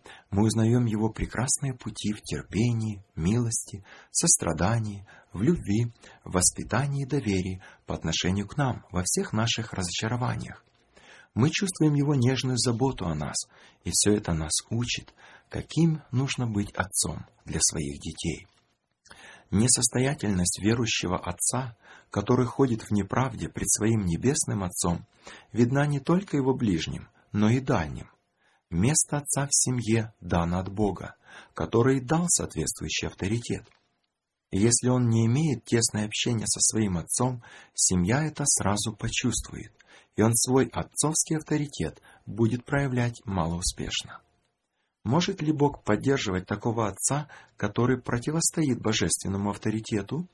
мы узнаем Его прекрасные пути в терпении, милости, сострадании, в любви, в воспитании и доверии по отношению к нам во всех наших разочарованиях. Мы чувствуем Его нежную заботу о нас, и все это нас учит, каким нужно быть отцом для своих детей. Несостоятельность верующего отца, который ходит в неправде пред своим небесным Отцом, видна не только его ближним, но и дальним. Место отца в семье дано от Бога, который дал соответствующий авторитет. И если он не имеет тесное общение со своим отцом, семья это сразу почувствует, и он свой отцовский авторитет будет проявлять малоуспешно. Может ли Бог поддерживать такого отца, который противостоит божественному авторитету?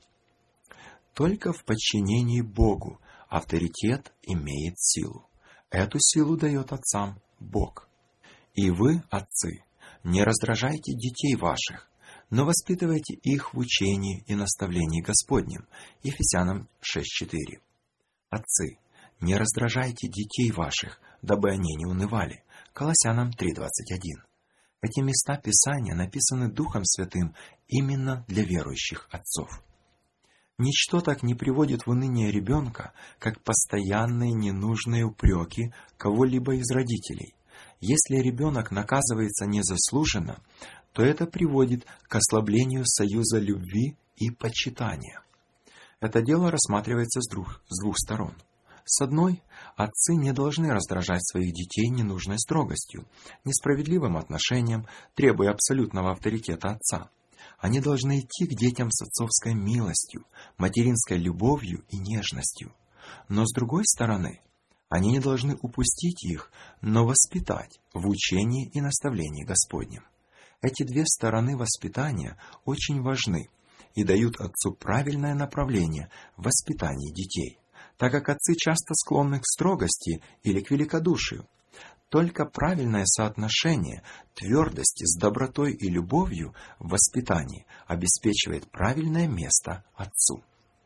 Только в подчинении Богу авторитет имеет силу. Эту силу дает отцам Бог. И вы, отцы, не раздражайте детей ваших, но воспитывайте их в учении и наставлении Господнем. Ефесянам 6:4. Отцы, не раздражайте детей ваших, дабы они не унывали. Колоссянам 3:21. Эти места Писания написаны Духом Святым именно для верующих отцов. Ничто так не приводит в уныние ребенка, как постоянные ненужные упреки кого-либо из родителей. Если ребенок наказывается незаслуженно, то это приводит к ослаблению союза любви и почитания. Это дело рассматривается с двух сторон. С одной, отцы не должны раздражать своих детей ненужной строгостью, несправедливым отношением, требуя абсолютного авторитета отца. Они должны идти к детям с отцовской милостью, материнской любовью и нежностью. Но с другой стороны, они не должны упустить их, но воспитать в учении и наставлении Господнем. Эти две стороны воспитания очень важны и дают отцу правильное направление в воспитании детей, так как отцы часто склонны к строгости или к великодушию. Только правильное соотношение твердости с добротой и любовью в воспитании обеспечивает правильное место отцу.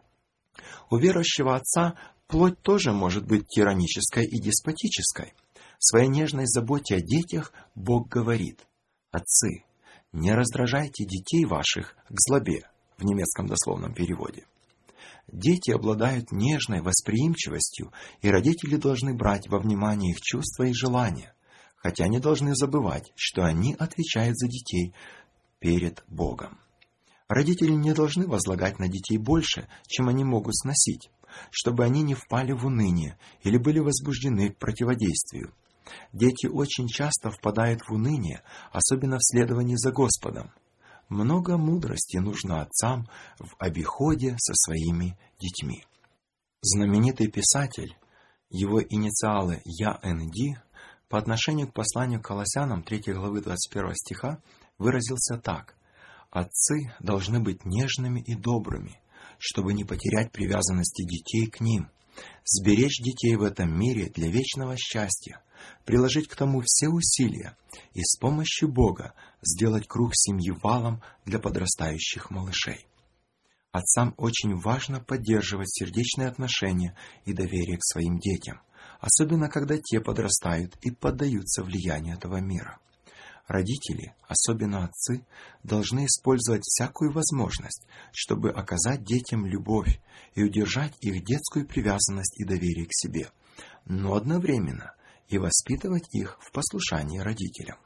У верующего отца плоть тоже может быть тиранической и деспотической. В своей нежной заботе о детях Бог говорит: «Отцы, не раздражайте детей ваших к злобе», в немецком дословном переводе. Дети обладают нежной восприимчивостью, и родители должны брать во внимание их чувства и желания, хотя не должны забывать, что они отвечают за детей перед Богом. Родители не должны возлагать на детей больше, чем они могут сносить, чтобы они не впали в уныние или были возбуждены к противодействию. Дети очень часто впадают в уныние, особенно в следовании за Господом. Много мудрости нужно отцам в обиходе со своими детьми. Знаменитый писатель, его инициалы Я.Н.Д., по отношению к посланию к Колоссянам 3 главы 21 стиха выразился так: «Отцы должны быть нежными и добрыми, чтобы не потерять привязанности детей к ним, сберечь детей в этом мире для вечного счастья, приложить к тому все усилия и с помощью Бога сделать круг семьи валом для подрастающих малышей». Отцам очень важно поддерживать сердечные отношения и доверие к своим детям, особенно когда те подрастают и поддаются влиянию этого мира. Родители, особенно отцы, должны использовать всякую возможность, чтобы оказать детям любовь и удержать их детскую привязанность и доверие к себе, но одновременно и воспитывать их в послушании родителям.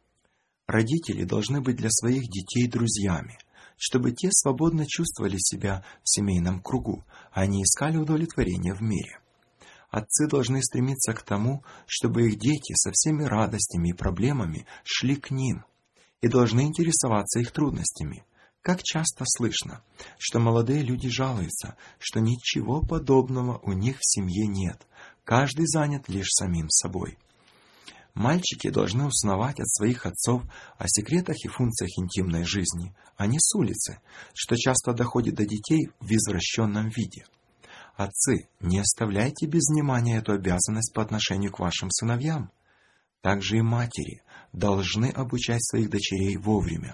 Родители должны быть для своих детей друзьями, чтобы те свободно чувствовали себя в семейном кругу, а не искали удовлетворения в мире. Отцы должны стремиться к тому, чтобы их дети со всеми радостями и проблемами шли к ним, и должны интересоваться их трудностями. Как часто слышно, что молодые люди жалуются, что ничего подобного у них в семье нет, каждый занят лишь самим собой. Мальчики должны узнавать от своих отцов о секретах и функциях интимной жизни, а не с улицы, что часто доходит до детей в извращенном виде. Отцы, не оставляйте без внимания эту обязанность по отношению к вашим сыновьям. Также и матери должны обучать своих дочерей вовремя.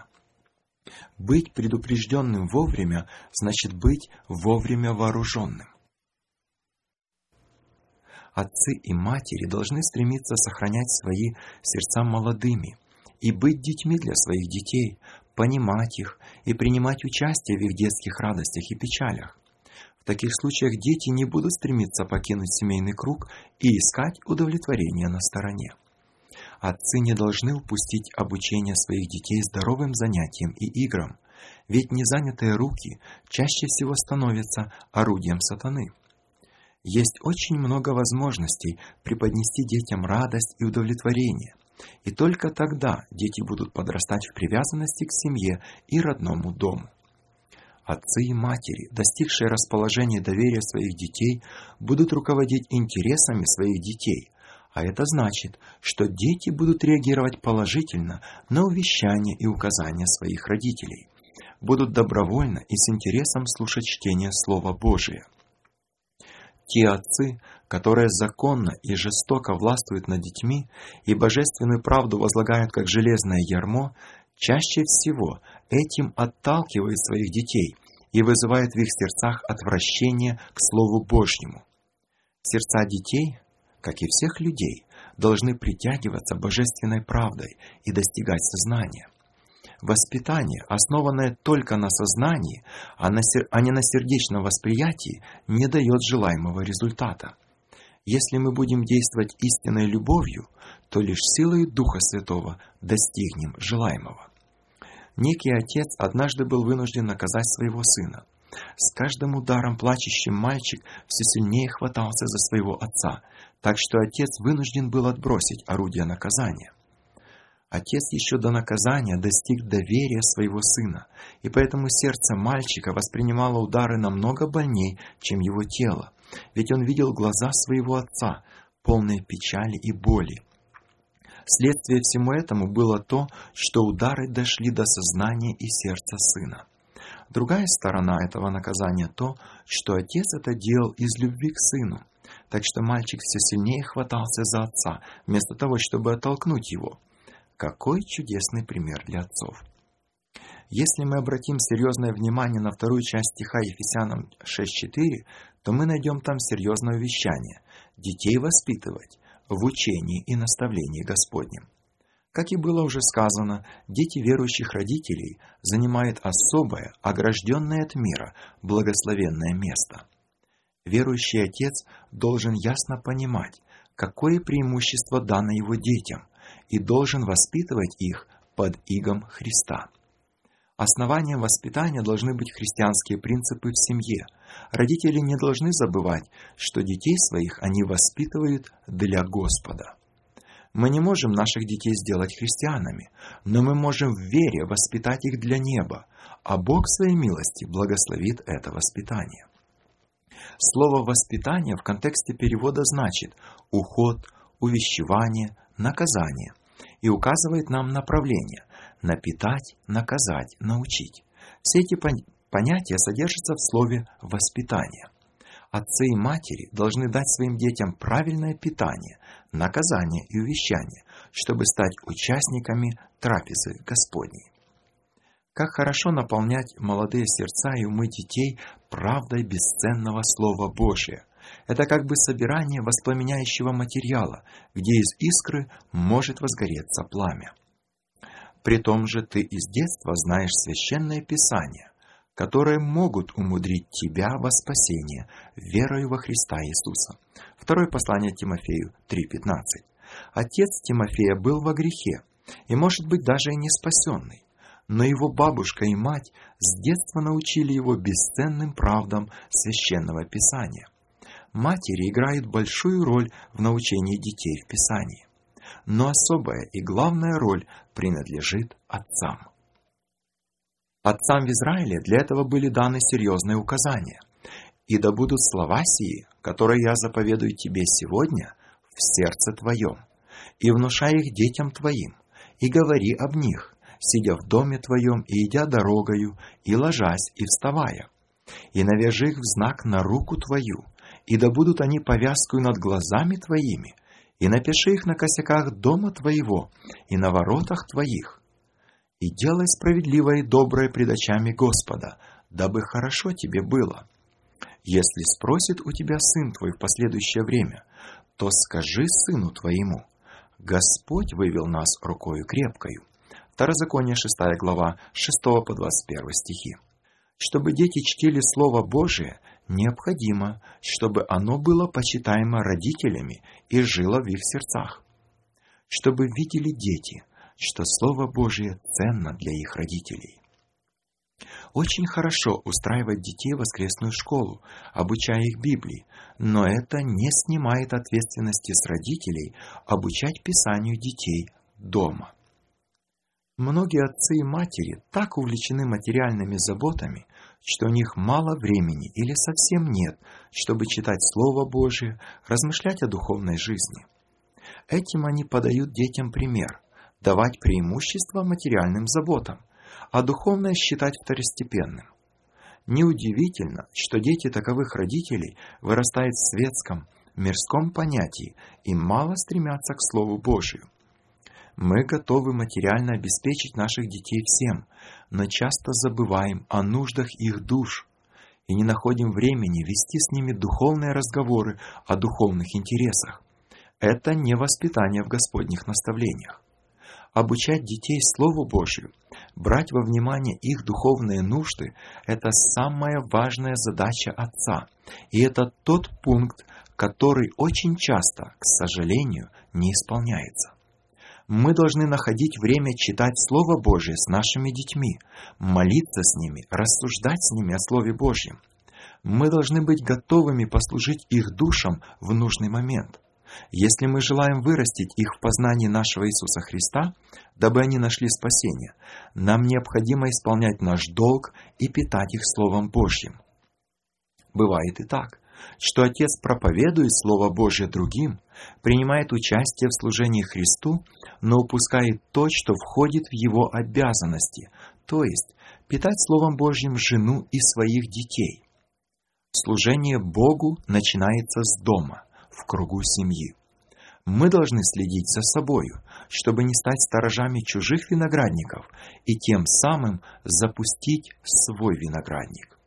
Быть предупрежденным вовремя значит быть вовремя вооруженным. Отцы и матери должны стремиться сохранять свои сердца молодыми и быть детьми для своих детей, понимать их и принимать участие в их детских радостях и печалях. В таких случаях дети не будут стремиться покинуть семейный круг и искать удовлетворение на стороне. Отцы не должны упустить обучение своих детей здоровым занятиям и играм, ведь незанятые руки чаще всего становятся орудием сатаны. Есть очень много возможностей преподнести детям радость и удовлетворение, и только тогда дети будут подрастать в привязанности к семье и родному дому. Отцы и матери, достигшие расположения и доверия своих детей, будут руководить интересами своих детей, а это значит, что дети будут реагировать положительно на увещания и указания своих родителей, будут добровольно и с интересом слушать чтение Слова Божия. Те отцы, которые законно и жестоко властвуют над детьми и божественную правду возлагают как железное ярмо, чаще всего этим отталкивают своих детей и вызывают в их сердцах отвращение к Слову Божьему. Сердца детей, как и всех людей, должны притягиваться божественной правдой и достигать сознания. Воспитание, основанное только на сознании, а не на сердечном восприятии, не дает желаемого результата. Если мы будем действовать истинной любовью, то лишь силой Духа Святого достигнем желаемого. Некий отец однажды был вынужден наказать своего сына. С каждым ударом плачущий мальчик все сильнее хватался за своего отца, так что отец вынужден был отбросить орудие наказания. Отец еще до наказания достиг доверия своего сына, и поэтому сердце мальчика воспринимало удары намного больней, чем его тело, ведь он видел глаза своего отца, полные печали и боли. Следствие всему этому было то, что удары дошли до сознания и сердца сына. Другая сторона этого наказания то, что отец это делал из любви к сыну, так что мальчик все сильнее хватался за отца, вместо того, чтобы оттолкнуть его. Какой чудесный пример для отцов! Если мы обратим серьезное внимание на вторую часть стиха Ефесянам 6:4, то мы найдем там серьезное увещание – детей воспитывать в учении и наставлении Господнем. Как и было уже сказано, дети верующих родителей занимают особое, огражденное от мира, благословенное место. Верующий отец должен ясно понимать, какое преимущество дано его детям, и должен воспитывать их под игом Христа. Основанием воспитания должны быть христианские принципы в семье. Родители не должны забывать, что детей своих они воспитывают для Господа. Мы не можем наших детей сделать христианами, но мы можем в вере воспитать их для неба, а Бог в своей милости благословит это воспитание. Слово «воспитание» в контексте перевода значит уход, увещевание, наказание и указывает нам направление – напитать, наказать, научить. Все эти понятия содержатся в слове «воспитание». Отцы и матери должны дать своим детям правильное питание, наказание и увещание, чтобы стать участниками трапезы Господней. Как хорошо наполнять молодые сердца и умы детей правдой бесценного Слова Божия. Это как бы собирание воспламеняющего материала, где из искры может возгореться пламя. При том же ты из детства знаешь священное Писание, которые могут умудрить тебя во спасение верою во Христа Иисуса. Второе послание Тимофею 3:15. Отец Тимофея был во грехе, и, может быть, даже и не спасенный, но его бабушка и мать с детства научили его бесценным правдам священного Писания. Матери играют большую роль в научении детей в Писании, но особая и главная роль принадлежит отцам. Отцам в Израиле для этого были даны серьезные указания. «И да будут слова сии, которые я заповедую тебе сегодня, в сердце твоем, и внушай их детям твоим, и говори об них, сидя в доме твоем, и идя дорогою, и ложась, и вставая, и навяжи их в знак на руку твою, и да будут они повязкою над глазами твоими, и напиши их на косяках дома твоего и на воротах твоих. И делай справедливое и доброе пред очами Господа, дабы хорошо тебе было. Если спросит у тебя сын твой в последующее время, то скажи сыну твоему: Господь вывел нас рукою крепкою. Второзаконие 6 глава 6 по 21 стихи. Чтобы дети чтили Слово Божие, необходимо, чтобы оно было почитаемо родителями и жило в их сердцах. Чтобы видели дети, что Слово Божие ценно для их родителей. Очень хорошо устраивать детей в воскресную школу, обучая их Библии, но это не снимает ответственности с родителей обучать Писанию детей дома. Многие отцы и матери так увлечены материальными заботами, что у них мало времени или совсем нет, чтобы читать Слово Божие, размышлять о духовной жизни. Этим они подают детям пример, давать преимущество материальным заботам, а духовное считать второстепенным. Неудивительно, что дети таковых родителей вырастают в светском, мирском понятии и мало стремятся к Слову Божию. Мы готовы материально обеспечить наших детей всем, но часто забываем о нуждах их душ и не находим времени вести с ними духовные разговоры о духовных интересах. Это не воспитание в Господних наставлениях. Обучать детей Слову Божию, брать во внимание их духовные нужды – это самая важная задача отца. И это тот пункт, который очень часто, к сожалению, не исполняется. Мы должны находить время читать Слово Божие с нашими детьми, молиться с ними, рассуждать с ними о Слове Божьем. Мы должны быть готовыми послужить их душам в нужный момент. Если мы желаем вырастить их в познании нашего Иисуса Христа, дабы они нашли спасение, нам необходимо исполнять наш долг и питать их Словом Божьим. Бывает и так, что отец проповедует Слово Божье другим, принимает участие в служении Христу, но упускает то, что входит в его обязанности, то есть питать Словом Божьим жену и своих детей. Служение Богу начинается с дома, в кругу семьи. Мы должны следить за собою, чтобы не стать сторожами чужих виноградников и тем самым запустить свой виноградник.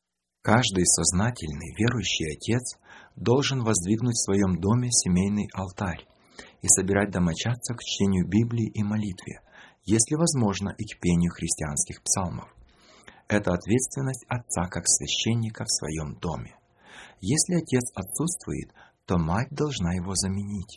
Каждый сознательный верующий отец должен воздвигнуть в своем доме семейный алтарь и собирать домочадцев к чтению Библии и молитве, если возможно, и к пению христианских псалмов. Это ответственность отца как священника в своем доме. Если отец отсутствует, то мать должна его заменить.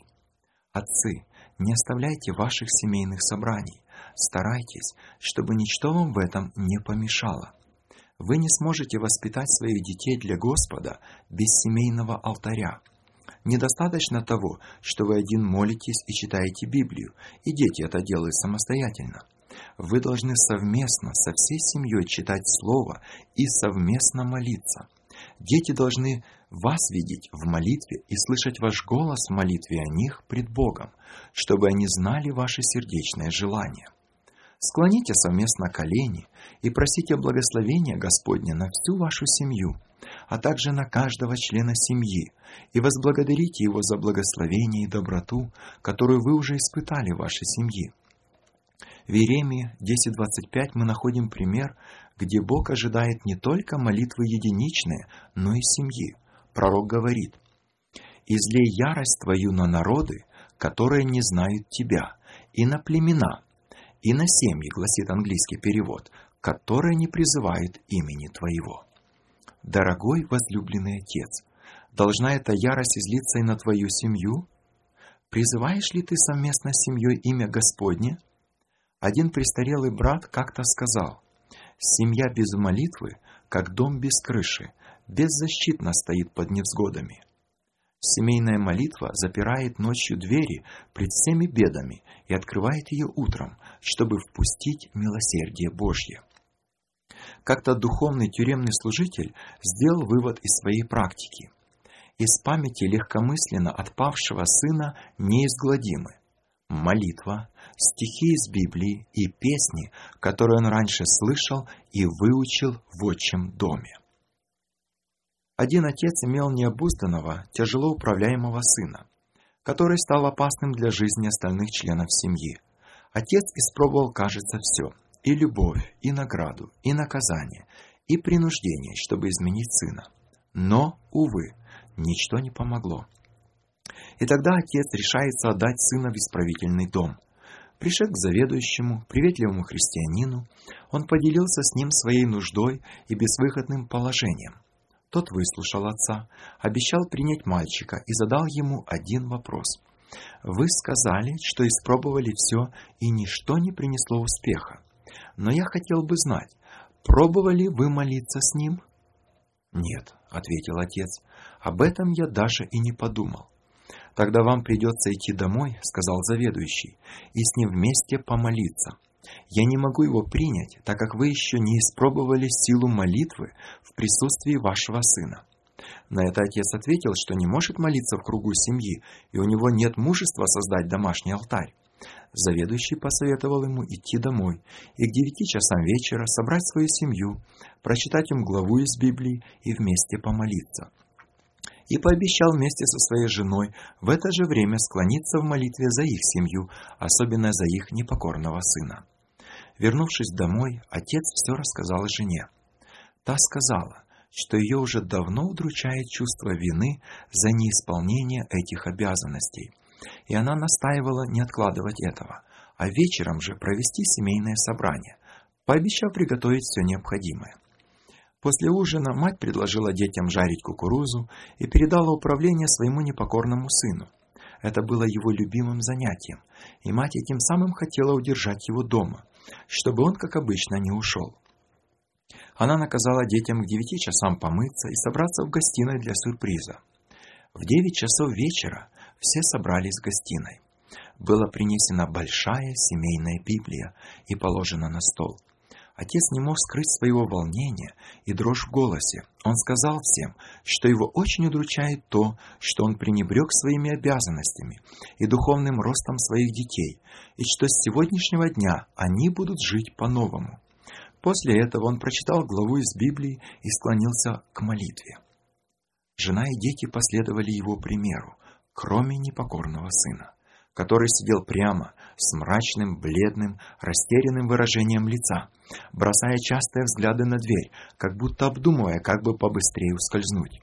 Отцы, не оставляйте ваших семейных собраний. Старайтесь, чтобы ничто вам в этом не помешало. Вы не сможете воспитать своих детей для Господа без семейного алтаря. Недостаточно того, что вы один молитесь и читаете Библию, и дети это делают самостоятельно. Вы должны совместно со всей семьей читать Слово и совместно молиться. Дети должны вас видеть в молитве и слышать ваш голос в молитве о них пред Богом, чтобы они знали ваши сердечные желания. Склоните совместно колени и просите благословения Господня на всю вашу семью, а также на каждого члена семьи, и возблагодарите Его за благословение и доброту, которую вы уже испытали в вашей семье. В Иеремии 10:25 мы находим пример, где Бог ожидает не только молитвы единичные, но и семьи. Пророк говорит: «Излей ярость твою на народы, которые не знают тебя, и на племена, и на семьи», гласит английский перевод, «которые не призывают имени твоего». Дорогой возлюбленный отец, должна эта ярость излиться и на твою семью? Призываешь ли ты совместно с семьей имя Господне? Один престарелый брат как-то сказал: «Семья без молитвы, как дом без крыши, беззащитно стоит под невзгодами». Семейная молитва запирает ночью двери пред всеми бедами и открывает ее утром, чтобы впустить милосердие Божье. Как-то духовный тюремный служитель сделал вывод из своей практики: из памяти легкомысленно отпавшего сына неизгладимы молитва, стихи из Библии и песни, которые он раньше слышал и выучил в отчим доме. Один отец имел необузданного, тяжело управляемого сына, который стал опасным для жизни остальных членов семьи. Отец испробовал, кажется, все: и любовь, и награду, и наказание, и принуждение, чтобы изменить сына. Но, увы, ничто не помогло. И тогда отец решается отдать сына в исправительный дом. Пришед к заведующему, приветливому христианину, он поделился с ним своей нуждой и безвыходным положением. Тот выслушал отца, обещал принять мальчика и задал ему один вопрос. «Вы сказали, что испробовали все, и ничто не принесло успеха. Но я хотел бы знать, пробовали вы молиться с ним?» «Нет», — ответил отец, — «об этом я даже и не подумал». «Тогда вам придется идти домой», — сказал заведующий, — «и с ним вместе помолиться. Я не могу его принять, так как вы еще не испробовали силу молитвы в присутствии вашего сына». На это отец ответил, что не может молиться в кругу семьи, и у него нет мужества создать домашний алтарь. Заведующий посоветовал ему идти домой и к 9 часам вечера собрать свою семью, прочитать им главу из Библии и вместе помолиться. И пообещал вместе со своей женой в это же время склониться в молитве за их семью, особенно за их непокорного сына. Вернувшись домой, отец все рассказал жене. Та сказала, что ее уже давно удручает чувство вины за неисполнение этих обязанностей, и она настаивала не откладывать этого, а вечером же провести семейное собрание, пообещав приготовить все необходимое. После ужина мать предложила детям жарить кукурузу и передала управление своему непокорному сыну. Это было его любимым занятием, и мать этим самым хотела удержать его дома, чтобы он, как обычно, не ушел. Она наказала детям к 9 часам помыться и собраться в гостиной для сюрприза. В 9 часов вечера все собрались в гостиной. Была принесена большая семейная Библия и положена на стол. Отец не мог скрыть своего волнения и дрожь в голосе. Он сказал всем, что его очень удручает то, что он пренебрег своими обязанностями и духовным ростом своих детей, и что с сегодняшнего дня они будут жить по-новому. После этого он прочитал главу из Библии и склонился к молитве. Жена и дети последовали его примеру, кроме непокорного сына, который сидел прямо, с мрачным, бледным, растерянным выражением лица, бросая частые взгляды на дверь, как будто обдумывая, как бы побыстрее ускользнуть.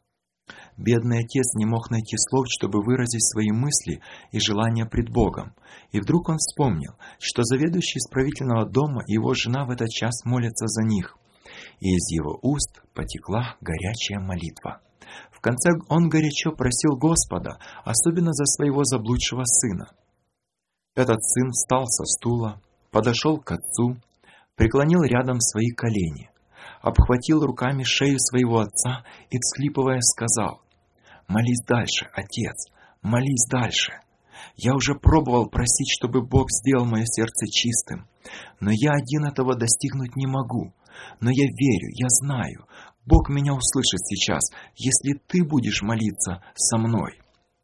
Бедный отец не мог найти слов, чтобы выразить свои мысли и желания пред Богом, и вдруг он вспомнил, что заведующий исправительного дома и его жена в этот час молятся за них, и из его уст потекла горячая молитва. В конце он горячо просил Господа, особенно за своего заблудшего сына. Этот сын встал со стула, подошел к отцу, преклонил рядом свои колени, обхватил руками шею своего отца и, всхлипывая, сказал: «Молись дальше, отец, молись дальше. Я уже пробовал просить, чтобы Бог сделал мое сердце чистым, но я один этого достигнуть не могу. Но я верю, я знаю, Бог меня услышит сейчас, если ты будешь молиться со мной».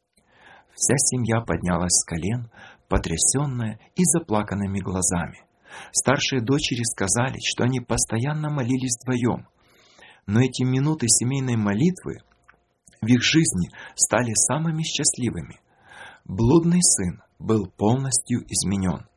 Вся семья поднялась с колен, потрясенная и заплаканными глазами. Старшие дочери сказали, что они постоянно молились вдвоем. Но эти минуты семейной молитвы в их жизни стали самыми счастливыми. Блудный сын был полностью изменен.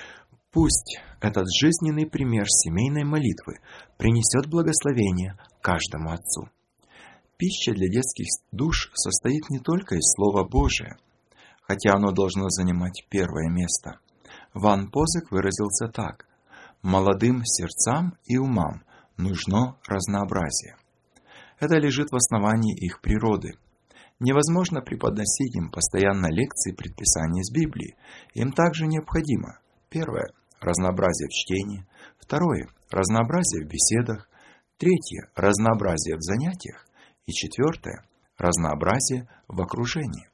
Пусть этот жизненный пример семейной молитвы принесет благословение каждому отцу. Пища для детских душ состоит не только из Слова Божия, хотя оно должно занимать первое место. Ван Позек выразился так: «Молодым сердцам и умам нужно разнообразие». Это лежит в основании их природы. Невозможно преподносить им постоянно лекции предписаний из Библии. Им также необходимо: первое – разнообразие в чтении, второе – разнообразие в беседах, третье – разнообразие в занятиях и четвертое – разнообразие в окружении.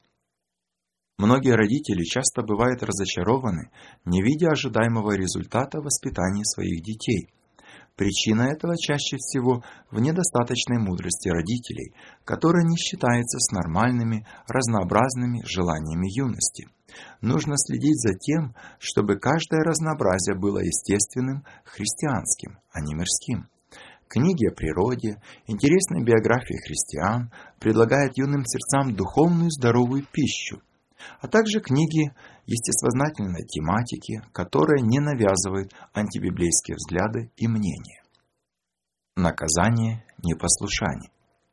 Многие родители часто бывают разочарованы, не видя ожидаемого результата воспитания своих детей. Причина этого чаще всего в недостаточной мудрости родителей, которая не считается с нормальными, разнообразными желаниями юности. Нужно следить за тем, чтобы каждое разнообразие было естественным, христианским, а не мирским. Книги о природе, интересные биографии христиан предлагают юным сердцам духовную здоровую пищу, а также книги естествознательной тематики, которые не навязывают антибиблейские взгляды и мнения. Наказание непослушания.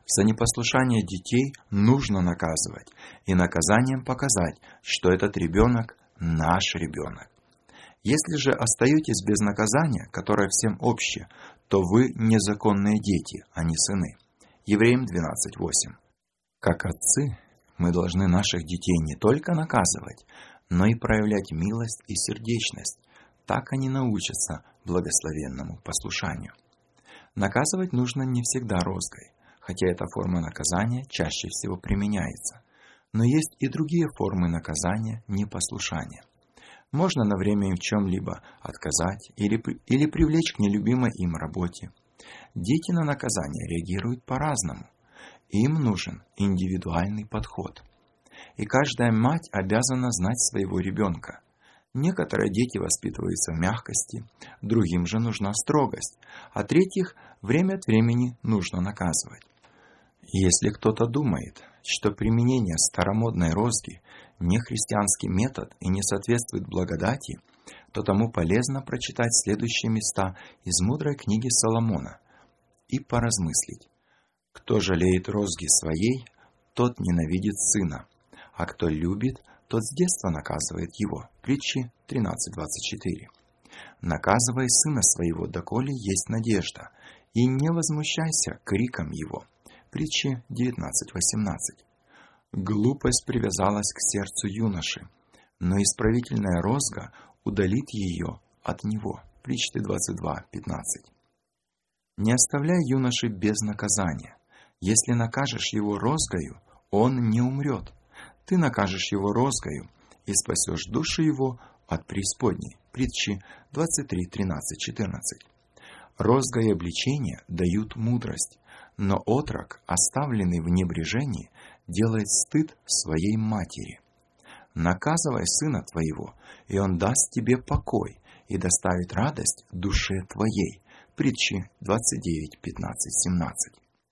За непослушание детей нужно наказывать, и наказанием показать, что этот ребенок наш ребенок. Если же остаетесь без наказания, которое всем общее, то вы незаконные дети, а не сыны. Евреям 12:8. Как отцы, мы должны наших детей не только наказывать, но и проявлять милость и сердечность. Так они научатся благословенному послушанию. Наказывать нужно не всегда розгой, хотя эта форма наказания чаще всего применяется. Но есть и другие формы наказания непослушания. Можно на время им в чем-либо отказать или привлечь к нелюбимой им работе. Дети на наказание реагируют по-разному. Им нужен индивидуальный подход. И каждая мать обязана знать своего ребенка. Некоторые дети воспитываются в мягкости, другим же нужна строгость, а третьих время от времени нужно наказывать. Если кто-то думает, что применение старомодной розги не христианский метод и не соответствует благодати, то тому полезно прочитать следующие места из мудрой книги Соломона и поразмыслить. Кто жалеет розги своей, тот ненавидит сына, а кто любит, тот с детства наказывает его. Притчи 13:24. Наказывай сына своего, доколе есть надежда, и не возмущайся криком его. Притчи 19:18. Глупость привязалась к сердцу юноши, но исправительная розга удалит ее от него. Притчи 22:15. Не оставляй юноши без наказания. Если накажешь его розгою, он не умрет. Ты накажешь его розгою и спасешь душу его от преисподней. Притчи 23:13-14. Розга и обличение дают мудрость, но отрок, оставленный в небрежении, делает стыд своей матери. Наказывай сына твоего, и он даст тебе покой и доставит радость душе твоей. Притчи 29:15-17.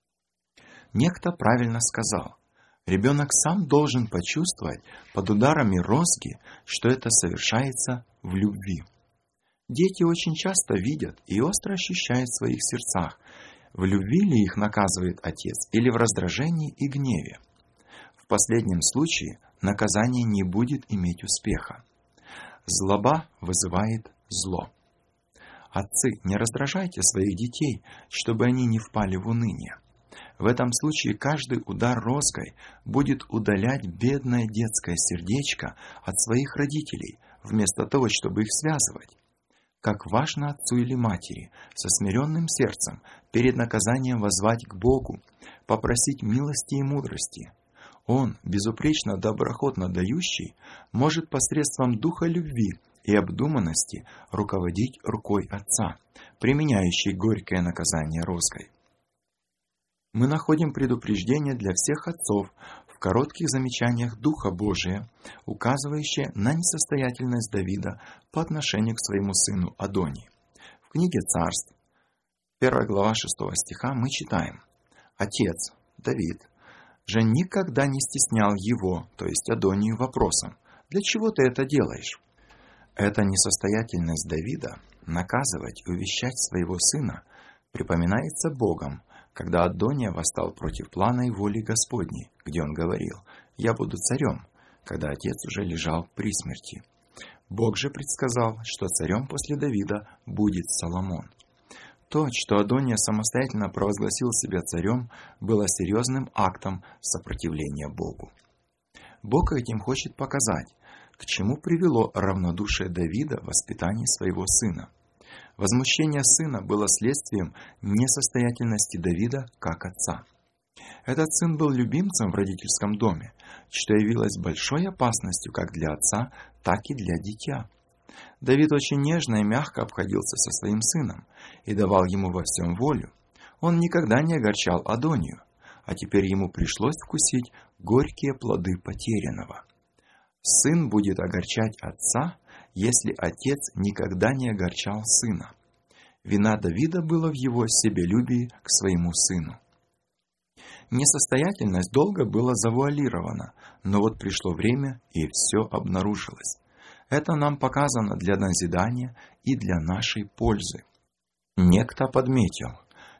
Некто правильно сказал: ребенок сам должен почувствовать под ударами розги, что это совершается в любви. Дети очень часто видят и остро ощущают в своих сердцах, в любви ли их наказывает отец или в раздражении и гневе. В последнем случае наказание не будет иметь успеха. Злоба вызывает зло. Отцы, не раздражайте своих детей, чтобы они не впали в уныние. В этом случае каждый удар розгой будет удалять бедное детское сердечко от своих родителей, вместо того, чтобы их связывать. Как важно отцу или матери со смиренным сердцем перед наказанием воззвать к Богу, попросить милости и мудрости. Он, безупречно доброхотно дающий, может посредством духа любви и обдуманности руководить рукой отца, применяющей горькое наказание розгой. Мы находим предупреждение для всех отцов в коротких замечаниях Духа Божия, указывающее на несостоятельность Давида по отношению к своему сыну Адонии. В книге Царств, 1 глава 6 стиха, мы читаем: «Отец, Давид, же никогда не стеснял его, то есть Адонию, вопросом: для чего ты это делаешь?» Эта несостоятельность Давида наказывать и увещать своего сына припоминается Богом, когда Адония восстал против плана и воли Господней, где он говорил: «Я буду царем», когда отец уже лежал при смерти. Бог же предсказал, что царем после Давида будет Соломон. То, что Адония самостоятельно провозгласил себя царем, было серьезным актом сопротивления Богу. Бог этим хочет показать, к чему привело равнодушие Давида в воспитании своего сына. Возмущение сына было следствием несостоятельности Давида как отца. Этот сын был любимцем в родительском доме, что явилось большой опасностью как для отца, так и для дитя. Давид очень нежно и мягко обходился со своим сыном и давал ему во всем волю. Он никогда не огорчал Адонию, а теперь ему пришлось вкусить горькие плоды потерянного. Сын будет огорчать отца, если отец никогда не огорчал сына. Вина Давида была в его себелюбии к своему сыну. Несостоятельность долго была завуалирована, но вот пришло время, и все обнаружилось. Это нам показано для назидания и для нашей пользы. Некто подметил,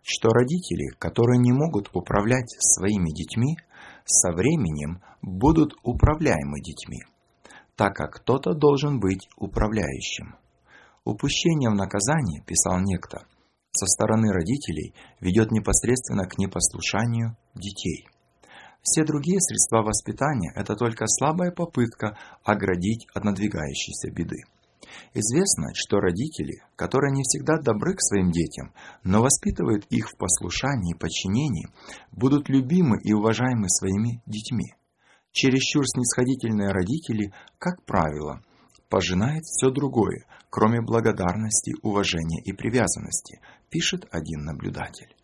что родители, которые не могут управлять своими детьми, со временем будут управляемы детьми, так как кто-то должен быть управляющим. Упущение в наказании, писал некто, со стороны родителей ведет непосредственно к непослушанию детей. Все другие средства воспитания – это только слабая попытка оградить от надвигающейся беды. Известно, что родители, которые не всегда добры к своим детям, но воспитывают их в послушании и подчинении, будут любимы и уважаемы своими детьми. Чересчур снисходительные родители, как правило, пожинают все другое, кроме благодарности, уважения и привязанности, пишет один наблюдатель.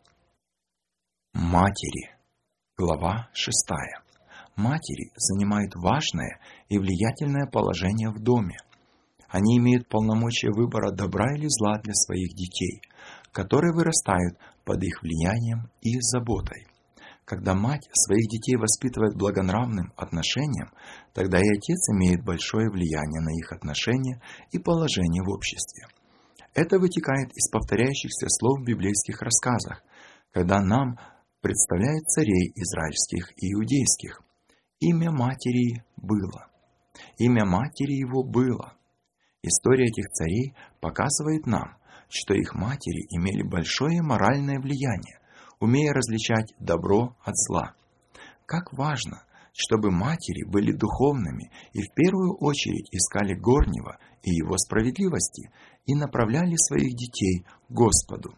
Матери. Глава 6. Матери занимают важное и влиятельное положение в доме. Они имеют полномочия выбора добра или зла для своих детей, которые вырастают под их влиянием и заботой. Когда мать своих детей воспитывает благонравным отношением, тогда и отец имеет большое влияние на их отношения и положение в обществе. Это вытекает из повторяющихся слов в библейских рассказах, когда нам представляют царей израильских и иудейских. Имя матери было. Имя матери его было. История этих царей показывает нам, что их матери имели большое моральное влияние, умея различать добро от зла. Как важно, чтобы матери были духовными и в первую очередь искали горнего и его справедливости и направляли своих детей к Господу.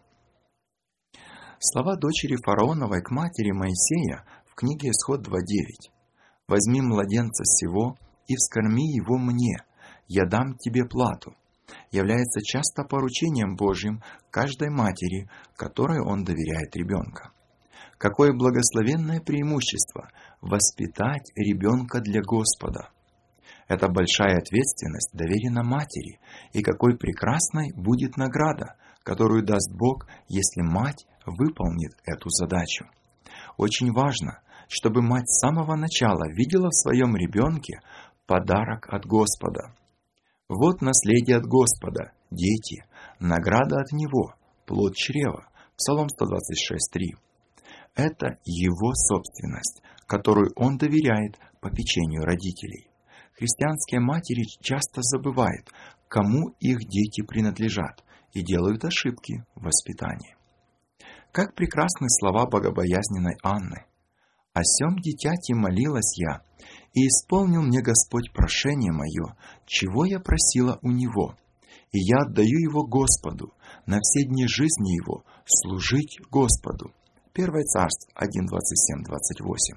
Слова дочери фараоновой к матери Моисея в книге Исход 2:9. «Возьми младенца сего и вскорми его мне, я дам тебе плату», является часто поручением Божьим каждой матери, которой он доверяет ребенка. Какое благословенное преимущество воспитать ребенка для Господа! Эта большая ответственность доверена матери, и какой прекрасной будет награда, которую даст Бог, если мать выполнит эту задачу. Очень важно, чтобы мать с самого начала видела в своем ребенке подарок от Господа. Вот наследие от Господа, дети, награда от Него, плод чрева. Псалом 126:3. Это Его собственность, которую Он доверяет попечению родителей. Христианские матери часто забывают, кому их дети принадлежат, и делают ошибки в воспитании. Как прекрасны слова богобоязненной Анны. «О сем дитяти молилась я, и исполнил мне Господь прошение мое, чего я просила у Него, и я отдаю его Господу, на все дни жизни его служить Господу». 1 Царств 1:27-28.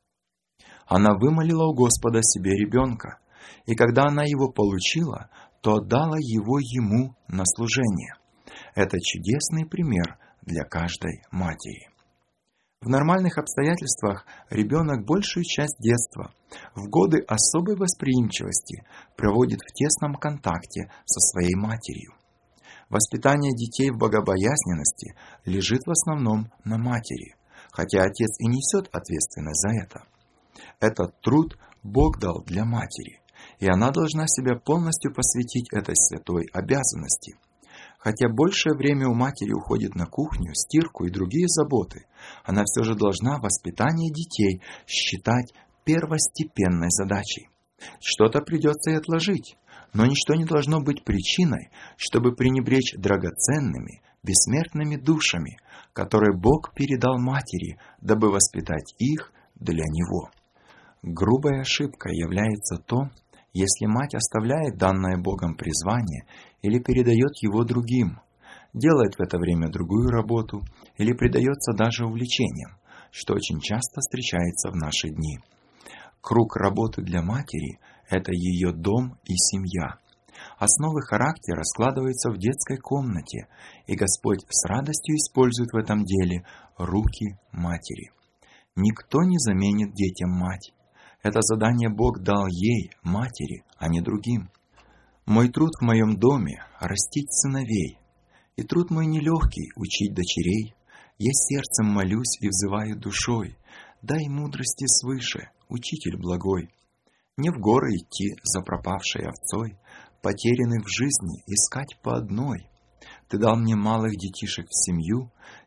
Она вымолила у Господа себе ребенка, и когда она его получила, то отдала его ему на служение. Это чудесный пример для каждой матери. В нормальных обстоятельствах ребенок большую часть детства, в годы особой восприимчивости, проводит в тесном контакте со своей матерью. Воспитание детей в богобоязненности лежит в основном на матери, хотя отец и несет ответственность за это. Этот труд Бог дал для матери, и она должна себя полностью посвятить этой святой обязанности. Хотя большее время у матери уходит на кухню, стирку и другие заботы, она все же должна воспитание детей считать первостепенной задачей. Что-то придется и отложить, но ничто не должно быть причиной, чтобы пренебречь драгоценными, бессмертными душами, которые Бог передал матери, дабы воспитать их для Него. Грубой ошибкой является то, если мать оставляет данное Богом призвание или передает его другим, делает в это время другую работу или предается даже увлечениям, что очень часто встречается в наши дни. Круг работы для матери – это ее дом и семья. Основы характера складываются в детской комнате, и Господь с радостью использует в этом деле руки матери. Никто не заменит детям мать. Это задание Бог дал ей, матери, а не другим. «Мой труд в моем доме – растить сыновей, и труд мой нелегкий – учить дочерей. Я сердцем молюсь и взываю душой, дай мудрости свыше, учитель благой. Не в горы идти за пропавшей овцой, потерянных в жизни искать по одной. Ты дал мне малых детишек в семью,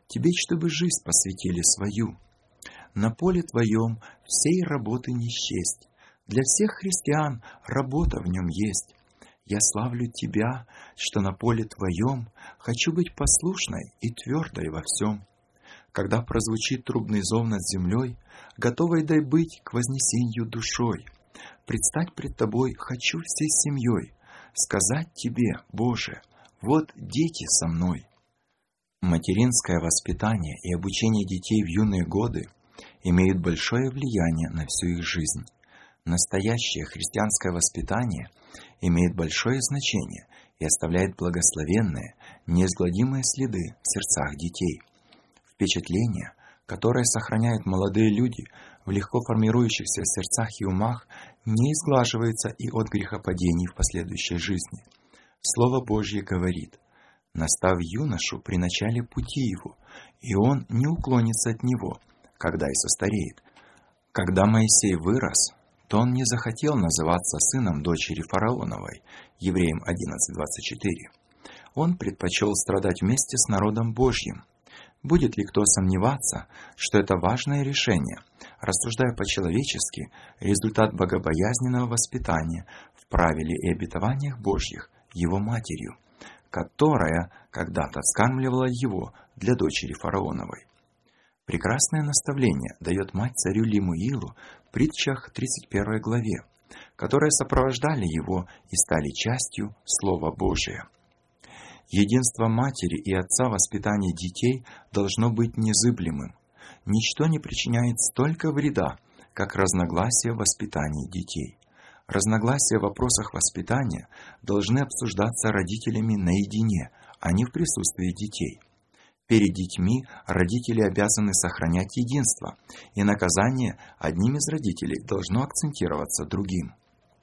Тебе, чтобы жизнь посвятили свою. На поле Твоем всей работы не счесть. Для всех христиан работа в нем есть. Я славлю Тебя, что на поле Твоем хочу быть послушной и твердой во всем. Когда прозвучит трубный зов над землей, готовой дай быть к вознесению душой. Предстать пред Тобой хочу всей семьей, сказать Тебе, Боже, вот дети со мной. Материнское воспитание и обучение детей в юные годы имеют большое влияние на всю их жизнь. Настоящее христианское воспитание имеет большое значение и оставляет благословенные, неизгладимые следы в сердцах детей. Впечатление, которое сохраняют молодые люди в легко формирующихся сердцах и умах, не изглаживается и от грехопадений в последующей жизни. Слово Божье говорит: «Настав юношу при начале пути его, и он не уклонится от него, когда и состареет». Когда Моисей вырос, то он не захотел называться сыном дочери фараоновой, Евреям 11:24. Он предпочел страдать вместе с народом Божьим. Будет ли кто сомневаться, что это важное решение, рассуждая по-человечески, результат богобоязненного воспитания в правиле и обетованиях Божьих его матерью, которая когда-то скармливала его для дочери фараоновой. Прекрасное наставление дает мать царю Лемуилу в притчах 31 главе, которые сопровождали его и стали частью Слова Божия. Единство матери и отца в воспитании детей должно быть незыблемым. Ничто не причиняет столько вреда, как разногласия в воспитании детей. Разногласия в вопросах воспитания должны обсуждаться родителями наедине, а не в присутствии детей. Перед детьми родители обязаны сохранять единство, и наказание одним из родителей должно акцентироваться другим.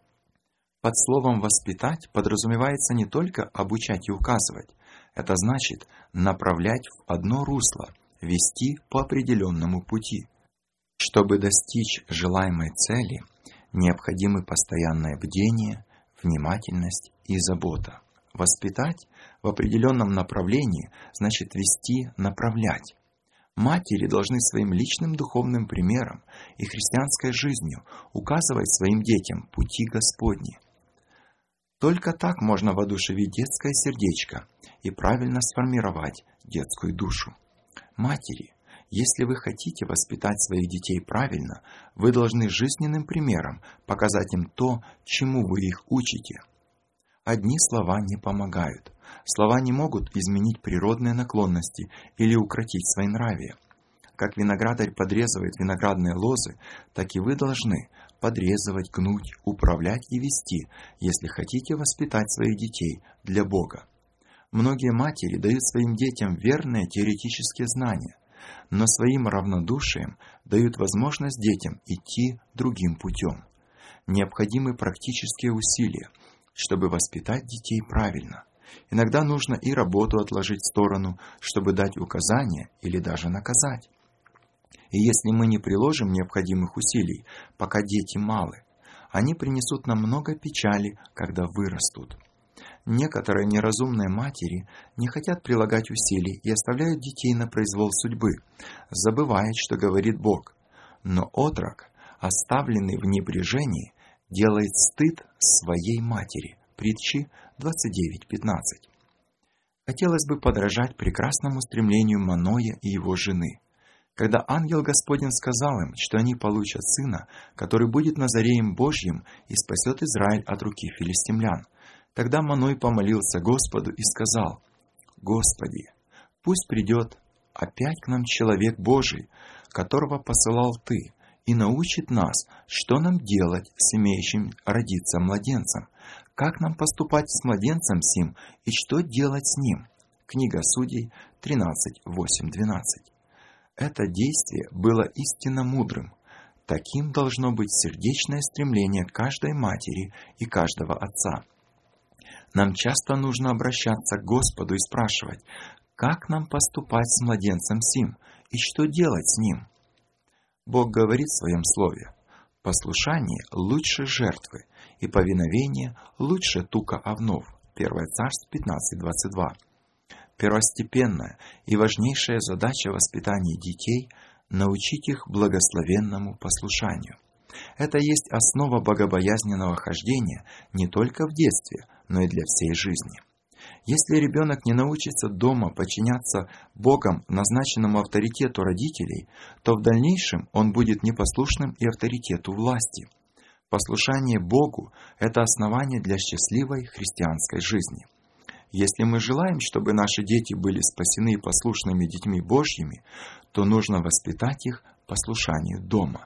Под словом «воспитать» подразумевается не только обучать и указывать. Это значит направлять в одно русло, вести по определенному пути. Чтобы достичь желаемой цели, необходимы постоянное бдение, внимательность и забота. Воспитать в определенном направлении значит вести, направлять. Матери должны своим личным духовным примером и христианской жизнью указывать своим детям пути Господни. Только так можно воодушевить детское сердечко и правильно сформировать детскую душу. Матери, если вы хотите воспитать своих детей правильно, вы должны жизненным примером показать им то, чему вы их учите. Одни слова не помогают. Слова не могут изменить природные наклонности или укротить своенравие. Как виноградарь подрезывает виноградные лозы, так и вы должны подрезывать, гнуть, управлять и вести, если хотите воспитать своих детей для Бога. Многие матери дают своим детям верные теоретические знания, но своим равнодушием дают возможность детям идти другим путем. Необходимы практические усилия, чтобы воспитать детей правильно. Иногда нужно и работу отложить в сторону, чтобы дать указания или даже наказать. И если мы не приложим необходимых усилий, пока дети малы, они принесут нам много печали, когда вырастут. Некоторые неразумные матери не хотят прилагать усилий и оставляют детей на произвол судьбы, забывая, что говорит Бог. Но отрок, оставленный в небрежении, делает стыд своей матери. Притчи 29:15. Хотелось бы подражать прекрасному стремлению Маноя и его жены. Когда ангел Господень сказал им, что они получат сына, который будет Назареем Божьим и спасет Израиль от руки филистимлян, тогда Маной помолился Господу и сказал: «Господи, пусть придет опять к нам человек Божий, которого посылал Ты, и научит нас, что нам делать с имеющим родиться младенцем, как нам поступать с младенцем сим и что делать с ним». Книга Судей 13:8-12. Это действие было истинно мудрым. Таким должно быть сердечное стремление каждой матери и каждого отца. Нам часто нужно обращаться к Господу и спрашивать, как нам поступать с младенцем сим и что делать с ним. Бог говорит в Своем Слове: «Послушание лучше жертвы, и повиновение лучше тука овнов». 1 Царств 15:22. первостепенная и важнейшая задача воспитания детей – научить их благословенному послушанию. Это есть основа богобоязненного хождения не только в детстве, но и для всей жизни. Если ребенок не научится дома подчиняться Богом назначенному авторитету родителей, то в дальнейшем он будет непослушным и авторитету власти. Послушание Богу – это основание для счастливой христианской жизни. Если мы желаем, чтобы наши дети были спасены и послушными детьми Божьими, то нужно воспитать их послушанию дома.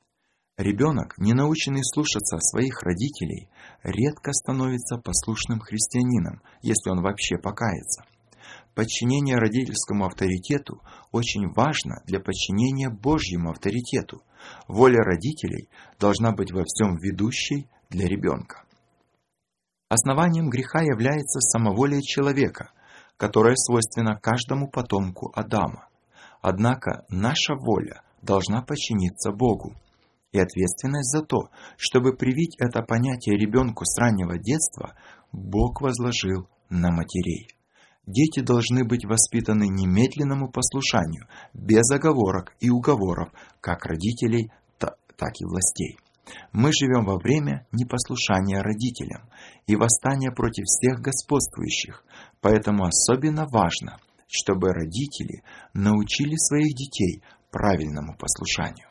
Ребенок, не наученный слушаться своих родителей, редко становится послушным христианином, если он вообще покается. Подчинение родительскому авторитету очень важно для подчинения Божьему авторитету. Воля родителей должна быть во всем ведущей для ребенка. Основанием греха является самоволие человека, которое свойственно каждому потомку Адама. Однако наша воля должна подчиниться Богу. И ответственность за то, чтобы привить это понятие ребенку с раннего детства, Бог возложил на матерей. Дети должны быть воспитаны немедленному послушанию, без оговорок и уговоров, как родителей, так и властей. Мы живем во время непослушания родителям и восстания против всех господствующих, поэтому особенно важно, чтобы родители научили своих детей правильному послушанию.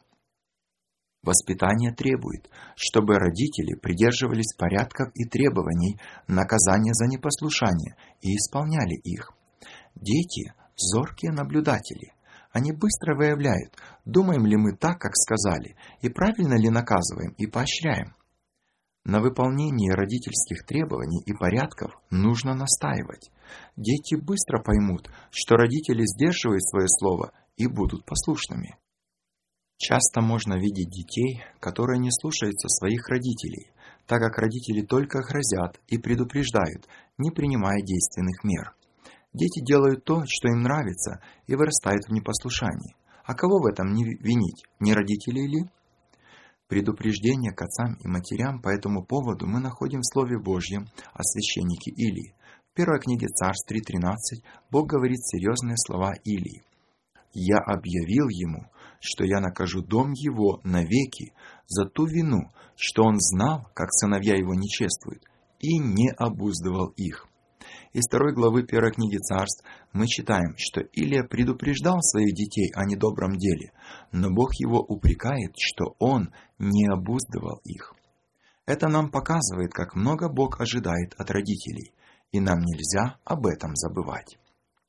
Воспитание требует, чтобы родители придерживались порядков и требований наказания за непослушание и исполняли их. Дети – зоркие наблюдатели. Они быстро выявляют, думаем ли мы так, как сказали, и правильно ли наказываем и поощряем. На выполнении родительских требований и порядков нужно настаивать. Дети быстро поймут, что родители сдерживают свое слово и будут послушными. Часто можно видеть детей, которые не слушаются своих родителей, так как родители только грозят и предупреждают, не принимая действенных мер. Дети делают то, что им нравится, и вырастают в непослушании. А кого в этом не винить, не родителей ли? Предупреждение к отцам и матерям по этому поводу мы находим в Слове Божьем о священнике Илии. В первой книге Царств 3:13 Бог говорит серьезные слова Илии. «Я объявил ему, что я накажу дом его навеки за ту вину, что он знал, как сыновья его не чествуют, и не обуздывал их». Из 2 главы 1 книги Царств мы читаем, что Илия предупреждал своих детей о недобром деле, но Бог его упрекает, что он не обуздывал их. Это нам показывает, как много Бог ожидает от родителей, и нам нельзя об этом забывать.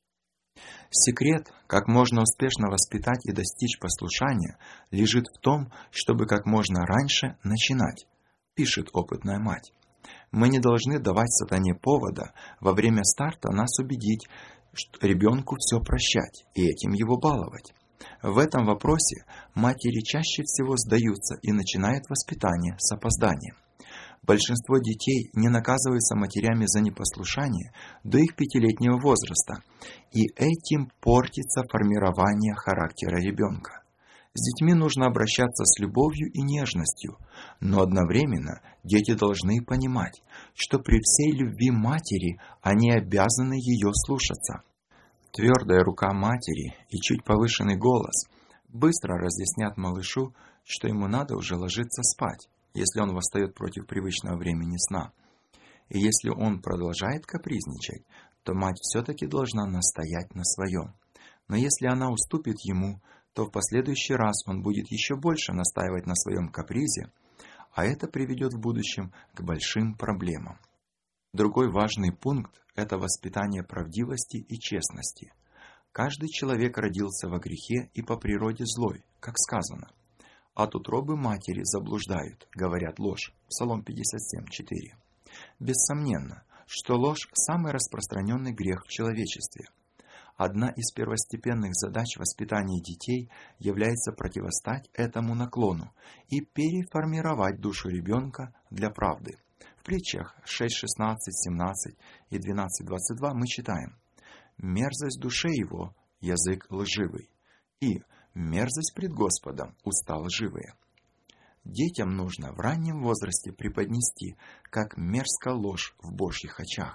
Секрет, как можно успешно воспитать и достичь послушания, лежит в том, чтобы как можно раньше начинать, пишет опытная мать. Мы не должны давать сатане повода во время старта нас убедить, что ребенку все прощать и этим его баловать. В этом вопросе матери чаще всего сдаются и начинают воспитание с опозданием. Большинство детей не наказываются матерями за непослушание до их 5-летнего возраста, и этим портится формирование характера ребенка. С детьми нужно обращаться с любовью и нежностью, но одновременно дети должны понимать, что при всей любви матери они обязаны ее слушаться. Твердая рука матери и чуть повышенный голос быстро разъяснят малышу, что ему надо уже ложиться спать, если он восстает против привычного времени сна. И если он продолжает капризничать, то мать все-таки должна настоять на своем. Но если она уступит ему, то в последующий раз он будет еще больше настаивать на своем капризе, а это приведет в будущем к большим проблемам. Другой важный пункт – это воспитание правдивости и честности. Каждый человек родился во грехе и по природе злой, как сказано. От утробы матери заблуждают, говорят ложь. Псалом 57:4. Бессомненно, что ложь – самый распространенный грех в человечестве. Одна из первостепенных задач воспитания детей является противостать этому наклону и переформировать душу ребенка для правды. В притчах 6:16, 17 и 12:22 мы читаем: «Мерзость душе его – язык лживый, и мерзость пред Господом – уста лживые». Детям нужно в раннем возрасте преподнести, как мерзка ложь в Божьих очах.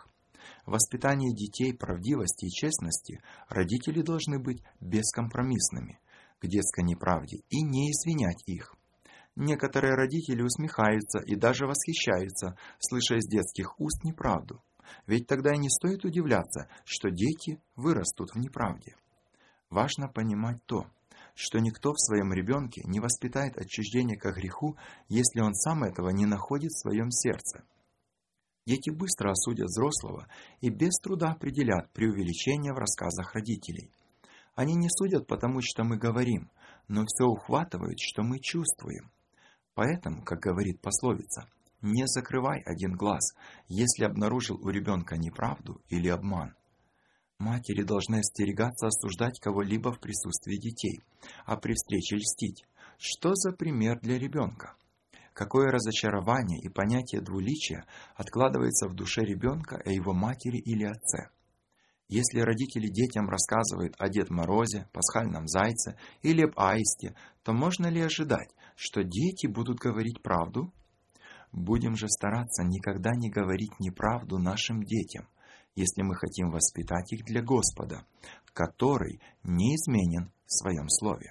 В воспитании детей правдивости и честности родители должны быть бескомпромиссными к детской неправде и не извинять их. Некоторые родители усмехаются и даже восхищаются, слыша из детских уст неправду. Ведь тогда и не стоит удивляться, что дети вырастут в неправде. Важно понимать то, что никто в своем ребенке не воспитает отчуждение ко греху, если он сам этого не находит в своем сердце. Дети быстро осудят взрослого и без труда определят преувеличение в рассказах родителей. Они не судят потому, что мы говорим, но все ухватывают, что мы чувствуем. Поэтому, как говорит пословица, не закрывай один глаз, если обнаружил у ребенка неправду или обман. Матери должны остерегаться осуждать кого-либо в присутствии детей, а при встрече льстить. Что за пример для ребенка? Какое разочарование и понятие двуличия откладывается в душе ребенка о его матери или отце? Если родители детям рассказывают о Дед Морозе, пасхальном зайце или об аисте, то можно ли ожидать, что дети будут говорить правду? Будем же стараться никогда не говорить неправду нашим детям, если мы хотим воспитать их для Господа, который неизменен в своем слове.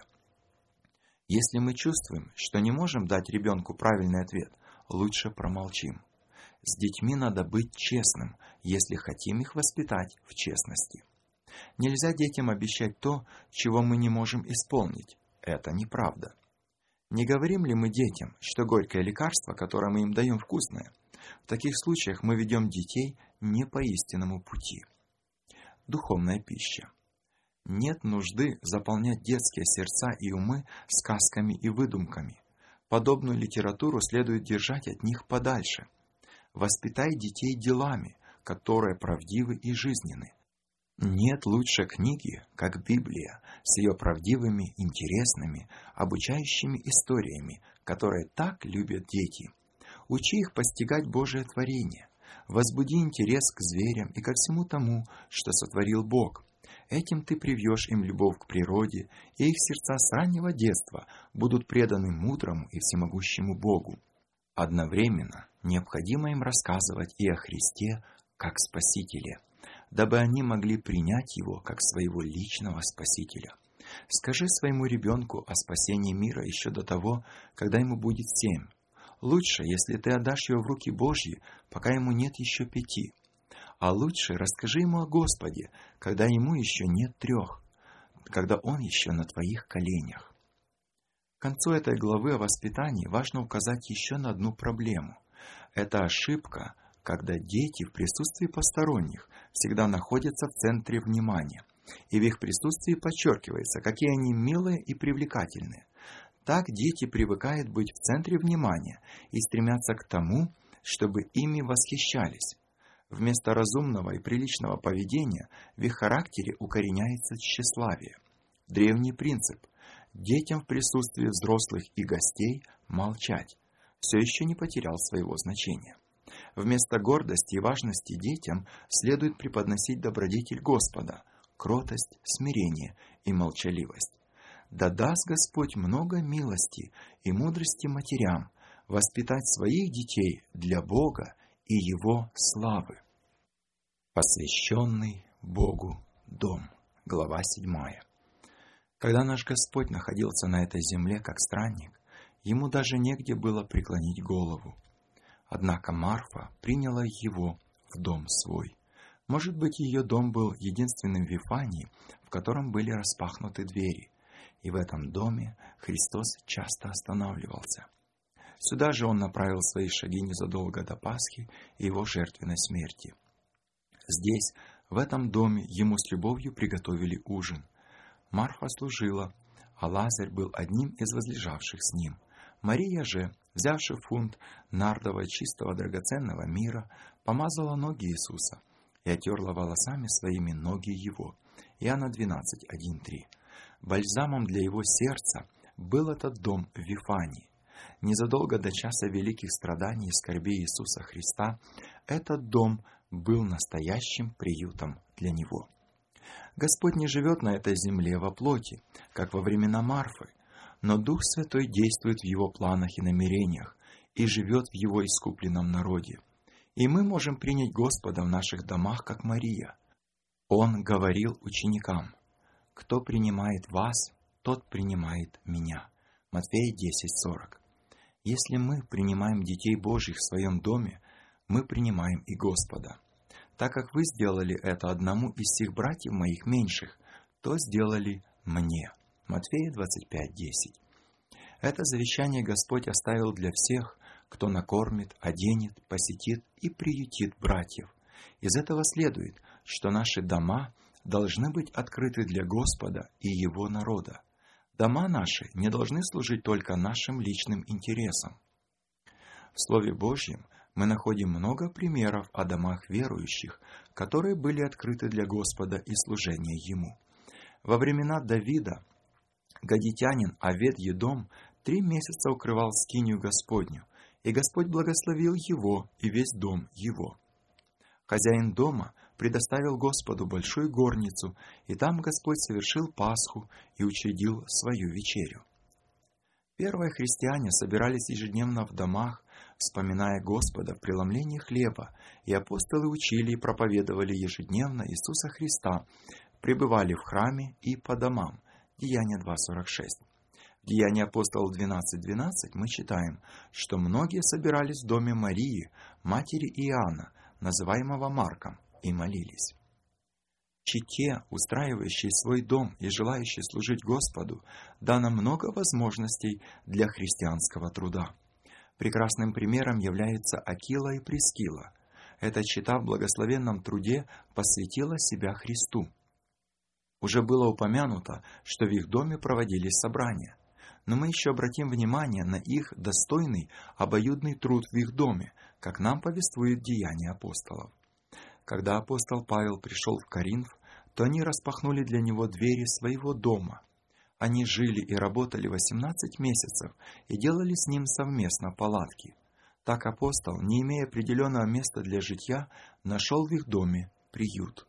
Если мы чувствуем, что не можем дать ребенку правильный ответ, лучше промолчим. С детьми надо быть честным, если хотим их воспитать в честности. Нельзя детям обещать то, чего мы не можем исполнить. Это неправда. Не говорим ли мы детям, что горькое лекарство, которое мы им даем, вкусное? В таких случаях мы ведем детей не по истинному пути. Духовная пища. Нет нужды заполнять детские сердца и умы сказками и выдумками. Подобную литературу следует держать от них подальше. Воспитай детей делами, которые правдивы и жизненны. Нет лучше книги, как Библия, с ее правдивыми, интересными, обучающими историями, которые так любят дети. Учи их постигать Божие творение. Возбуди интерес к зверям и ко всему тому, что сотворил Бог. Этим ты привьешь им любовь к природе, и их сердца с раннего детства будут преданы мудрому и всемогущему Богу. Одновременно необходимо им рассказывать и о Христе как Спасителе, дабы они могли принять Его как своего личного Спасителя. Скажи своему ребенку о спасении мира еще до того, когда ему будет 7. Лучше, если ты отдашь его в руки Божьи, пока ему нет еще 5. А лучше расскажи ему о Господе, когда ему еще нет 3, когда он еще на твоих коленях. К концу этой главы о воспитании важно указать еще на одну проблему. Это ошибка, когда дети в присутствии посторонних всегда находятся в центре внимания, и в их присутствии подчеркивается, какие они милые и привлекательные. Так дети привыкают быть в центре внимания и стремятся к тому, чтобы ими восхищались. Вместо разумного и приличного поведения в их характере укореняется тщеславие. Древний принцип – детям в присутствии взрослых и гостей молчать – все еще не потерял своего значения. Вместо гордости и важности детям следует преподносить добродетель Господа – кротость, смирение и молчаливость. Да даст Господь много милости и мудрости матерям воспитать своих детей для Бога и Его славы. Посвященный Богу дом. Глава 7. Когда наш Господь находился на этой земле как странник, Ему даже негде было преклонить голову. Однако Марфа приняла Его в дом свой. Может быть, ее дом был единственным в Вифании, в котором были распахнуты двери, и в этом доме Христос часто останавливался. Сюда же Он направил свои шаги незадолго до Пасхи и Его жертвенной смерти. Здесь, в этом доме, Ему с любовью приготовили ужин. Марфа служила, а Лазарь был одним из возлежавших с Ним. Мария же, взявши фунт нардового чистого драгоценного мира, помазала ноги Иисуса и отерла волосами своими ноги Его. Иоанна 12:1-3. Бальзамом для Его сердца был этот дом в Вифании. Незадолго до часа великих страданий и скорбей Иисуса Христа этот дом был настоящим приютом для Него. Господь не живет на этой земле во плоти, как во времена Марфы, но Дух Святой действует в Его планах и намерениях и живет в Его искупленном народе. И мы можем принять Господа в наших домах, как Мария. Он говорил ученикам: «Кто принимает вас, тот принимает меня». Матфея 10:40. Если мы принимаем детей Божьих в своем доме, мы принимаем и Господа. Так как вы сделали это одному из всех братьев моих меньших, то сделали мне. Матфея 25:10. Это завещание Господь оставил для всех, кто накормит, оденет, посетит и приютит братьев. Из этого следует, что наши дома должны быть открыты для Господа и Его народа. Дома наши не должны служить только нашим личным интересам. В Слове Божьем мы находим много примеров о домах верующих, которые были открыты для Господа и служения Ему. Во времена Давида гадитянин Овед-Едом 3 месяца укрывал скинию Господню, и Господь благословил его и весь дом его. Хозяин дома предоставил Господу большую горницу, и там Господь совершил Пасху и учредил свою вечерю. Первые христиане собирались ежедневно в домах, вспоминая Господа в преломлении хлеба, и апостолы учили и проповедовали ежедневно Иисуса Христа, пребывали в храме и по домам. Деяния 2:46. В Деянии апостолов 12:12 мы читаем, что многие собирались в доме Марии, матери Иоанна, называемого Марком, и молились. Чете, устраивающей свой дом и желающей служить Господу, дано много возможностей для христианского труда. Прекрасным примером являются Акила и Прискила. Эта чета в благословенном труде посвятила себя Христу. Уже было упомянуто, что в их доме проводились собрания. Но мы еще обратим внимание на их достойный обоюдный труд в их доме, как нам повествует Деяния апостолов. Когда апостол Павел пришел в Коринф, то они распахнули для него двери своего дома. Они жили и работали 18 месяцев и делали с ним совместно палатки. Так апостол, не имея определенного места для житья, нашел в их доме приют.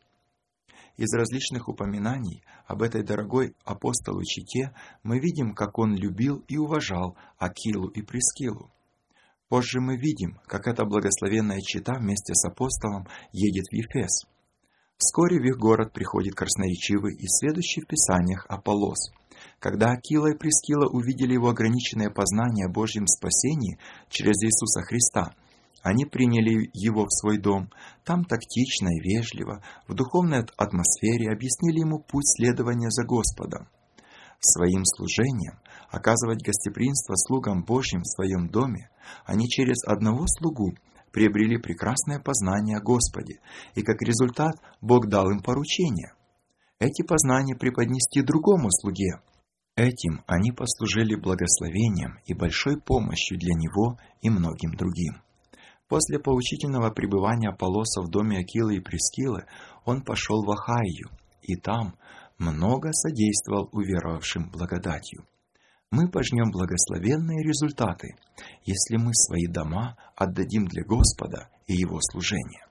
Из различных упоминаний об этой дорогой апостолу чете мы видим, как он любил и уважал Акилу и Прискилу. Позже мы видим, как эта благословенная чета вместе с апостолом едет в Ефес. Вскоре в их город приходит красноречивый и следующий в Писаниях Аполлос. Когда Акила и Прискила увидели его ограниченное познание о Божьем спасении через Иисуса Христа, они приняли его в свой дом. Там тактично и вежливо, в духовной атмосфере объяснили ему путь следования за Господом. Своим служением оказывать гостеприимство слугам Божьим в своем доме, они через одного слугу приобрели прекрасное познание о Господе, и как результат Бог дал им поручение. Эти познания преподнести другому слуге. Этим они послужили благословением и большой помощью для него и многим другим. После поучительного пребывания Аполлоса в доме Акилы и Прискилы он пошел в Ахайю, и там много содействовал уверовавшим благодатью. Мы пожнем благословенные результаты, если мы свои дома отдадим для Господа и Его служения.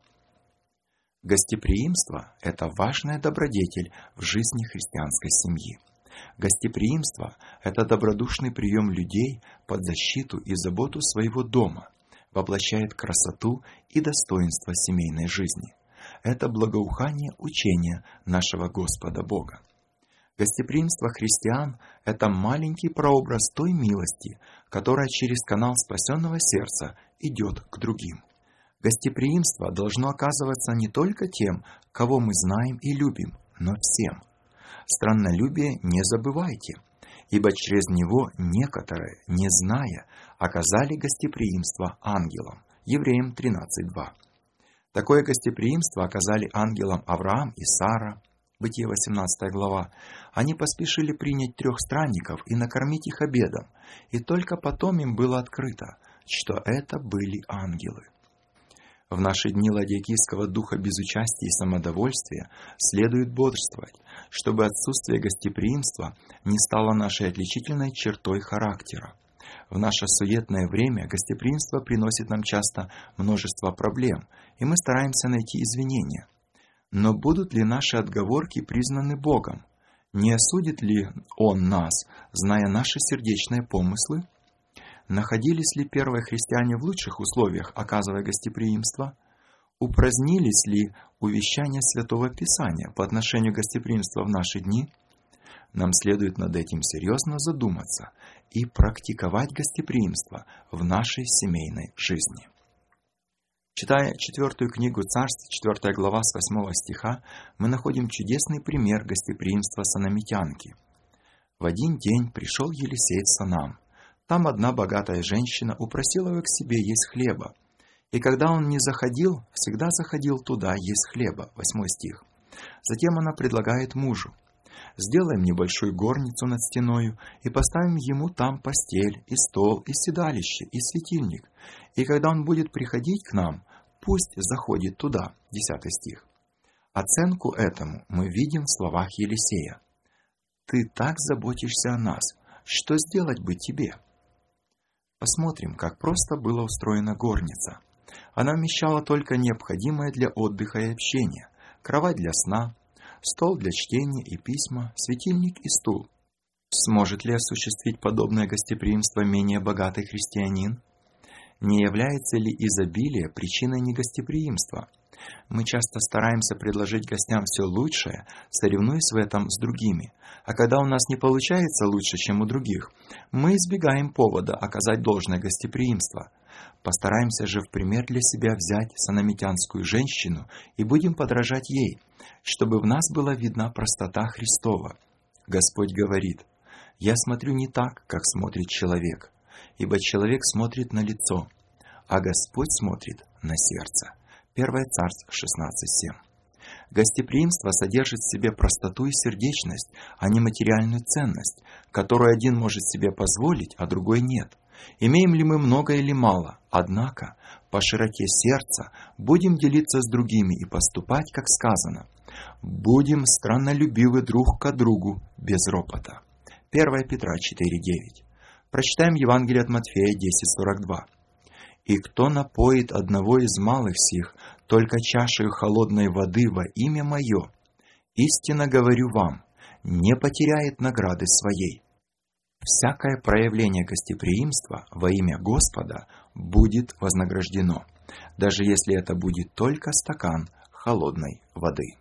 Гостеприимство – это важная добродетель в жизни христианской семьи. Гостеприимство – это добродушный прием людей под защиту и заботу своего дома, воплощает красоту и достоинство семейной жизни. Это благоухание учения нашего Господа Бога. Гостеприимство христиан – это маленький прообраз той милости, которая через канал спасенного сердца идет к другим. Гостеприимство должно оказываться не только тем, кого мы знаем и любим, но всем. Страннолюбие не забывайте, ибо через него некоторые, не зная, оказали гостеприимство ангелам. Евреям 13:2. Такое гостеприимство оказали ангелам Авраам и Сара. Бытие 18 глава. Они поспешили принять 3 странников и накормить их обедом, и только потом им было открыто, что это были ангелы. В наши дни ладикийского духа безучастия и самодовольствия следует бодрствовать, чтобы отсутствие гостеприимства не стало нашей отличительной чертой характера. В наше суетное время гостеприимство приносит нам часто множество проблем, и мы стараемся найти извинения. Но будут ли наши отговорки признаны Богом? Не осудит ли Он нас, зная наши сердечные помыслы? Находились ли первые христиане в лучших условиях, оказывая гостеприимство? Упразднились ли увещания Святого Писания по отношению к гостеприимству в наши дни? Нам следует над этим серьезно задуматься и практиковать гостеприимство в нашей семейной жизни. Читая 4 книгу Царств, 4 глава с 8 стиха, мы находим чудесный пример гостеприимства санамитянки. В один день пришел Елисей в Санам. Там одна богатая женщина упросила его к себе есть хлеба. И когда он не заходил, всегда заходил туда есть хлеба. 8 стих. Затем она предлагает мужу: «Сделаем небольшую горницу над стеною и поставим ему там постель, и стол, и седалище, и светильник. И когда он будет приходить к нам, пусть заходит туда». 10 стих. Оценку этому мы видим в словах Елисея. «Ты так заботишься о нас, что сделать бы тебе?» Посмотрим, как просто была устроена горница. Она вмещала только необходимое для отдыха и общения: кровать для сна, стол для чтения и письма, светильник и стул. Сможет ли осуществить подобное гостеприимство менее богатый христианин? Не является ли изобилие причиной негостеприимства? Мы часто стараемся предложить гостям все лучшее, соревнуясь в этом с другими. А когда у нас не получается лучше, чем у других, мы избегаем повода оказать должное гостеприимство. Постараемся же в пример для себя взять санамитянскую женщину и будем подражать ей, чтобы в нас была видна простота Христова. Господь говорит: «Я смотрю не так, как смотрит человек, ибо человек смотрит на лицо, а Господь смотрит на сердце». 1 Царств 16:7. Гостеприимство содержит в себе простоту и сердечность, а не материальную ценность, которую один может себе позволить, а другой нет. Имеем ли мы много или мало, однако по широте сердца будем делиться с другими и поступать, как сказано: «Будем страннолюбивы друг к другу без ропота». 1 Петра 4:9. Прочитаем Евангелие от Матфея 10:42. «И кто напоит одного из малых сих только чашею холодной воды во имя Мое, истинно говорю вам, не потеряет награды своей». Всякое проявление гостеприимства во имя Господа будет вознаграждено, даже если это будет только стакан холодной воды.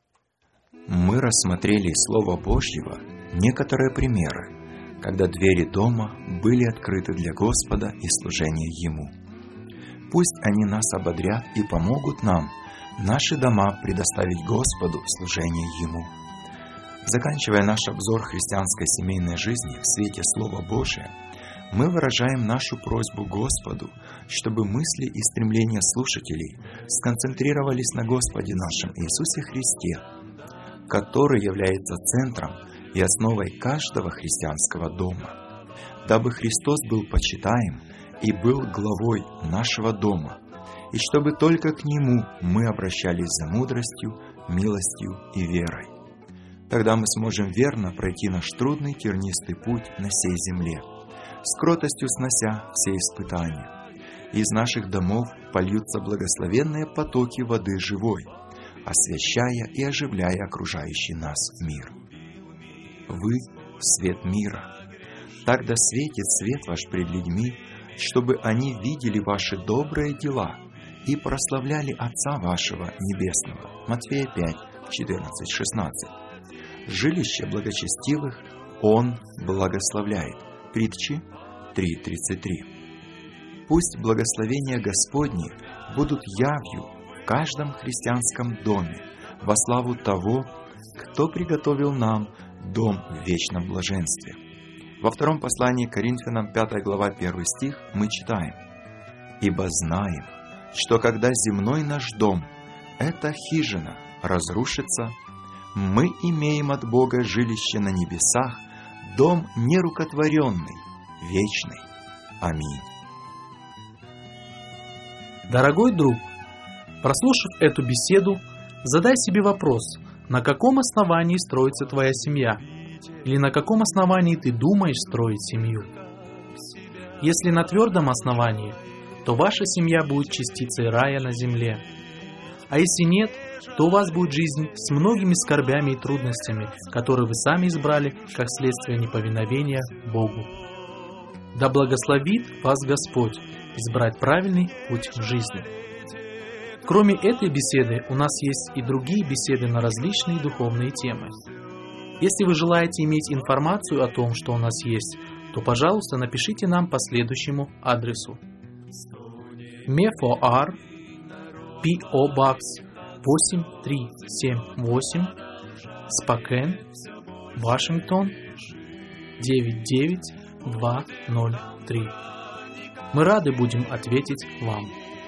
Мы рассмотрели из Слова Божьего некоторые примеры, когда двери дома были открыты для Господа и служения Ему. Пусть они нас ободрят и помогут нам наши дома предоставить Господу в служение Ему. Заканчивая наш обзор христианской семейной жизни в свете Слова Божия, мы выражаем нашу просьбу Господу, чтобы мысли и стремления слушателей сконцентрировались на Господе нашем Иисусе Христе, который является центром и основой каждого христианского дома, дабы Христос был почитаем и был главой нашего дома, и чтобы только к Нему мы обращались за мудростью, милостью и верой. Тогда мы сможем верно пройти наш трудный тернистый путь на сей земле, с кротостью снося все испытания. Из наших домов польются благословенные потоки воды живой, освящая и оживляя окружающий нас мир. Вы — свет мира. Тогда светит свет ваш пред людьми, чтобы они видели ваши добрые дела и прославляли Отца вашего Небесного. Матфея 5, 14-16. Жилище благочестивых Он благословляет. Притчи 3:33. Пусть благословения Господни будут явью в каждом христианском доме во славу того, кто приготовил нам дом в вечном блаженстве. Во втором послании к Коринфянам, 5 глава, 1 стих, мы читаем: «Ибо знаем, что когда земной наш дом, эта хижина, разрушится, мы имеем от Бога жилище на небесах, дом нерукотворенный, вечный. Аминь». Дорогой друг, прослушав эту беседу, задай себе вопрос: на каком основании строится твоя семья? Или на каком основании ты думаешь строить семью? Если на твердом основании, то ваша семья будет частицей рая на земле. А если нет, то у вас будет жизнь с многими скорбями и трудностями, которые вы сами избрали как следствие неповиновения Богу. Да благословит вас Господь избрать правильный путь в жизни. Кроме этой беседы, у нас есть и другие беседы на различные духовные темы. Если вы желаете иметь информацию о том, что у нас есть, то, пожалуйста, напишите нам по следующему адресу. Мефоар, P.O. Box 8378, Спокен, Вашингтон 99203. Мы рады будем ответить вам.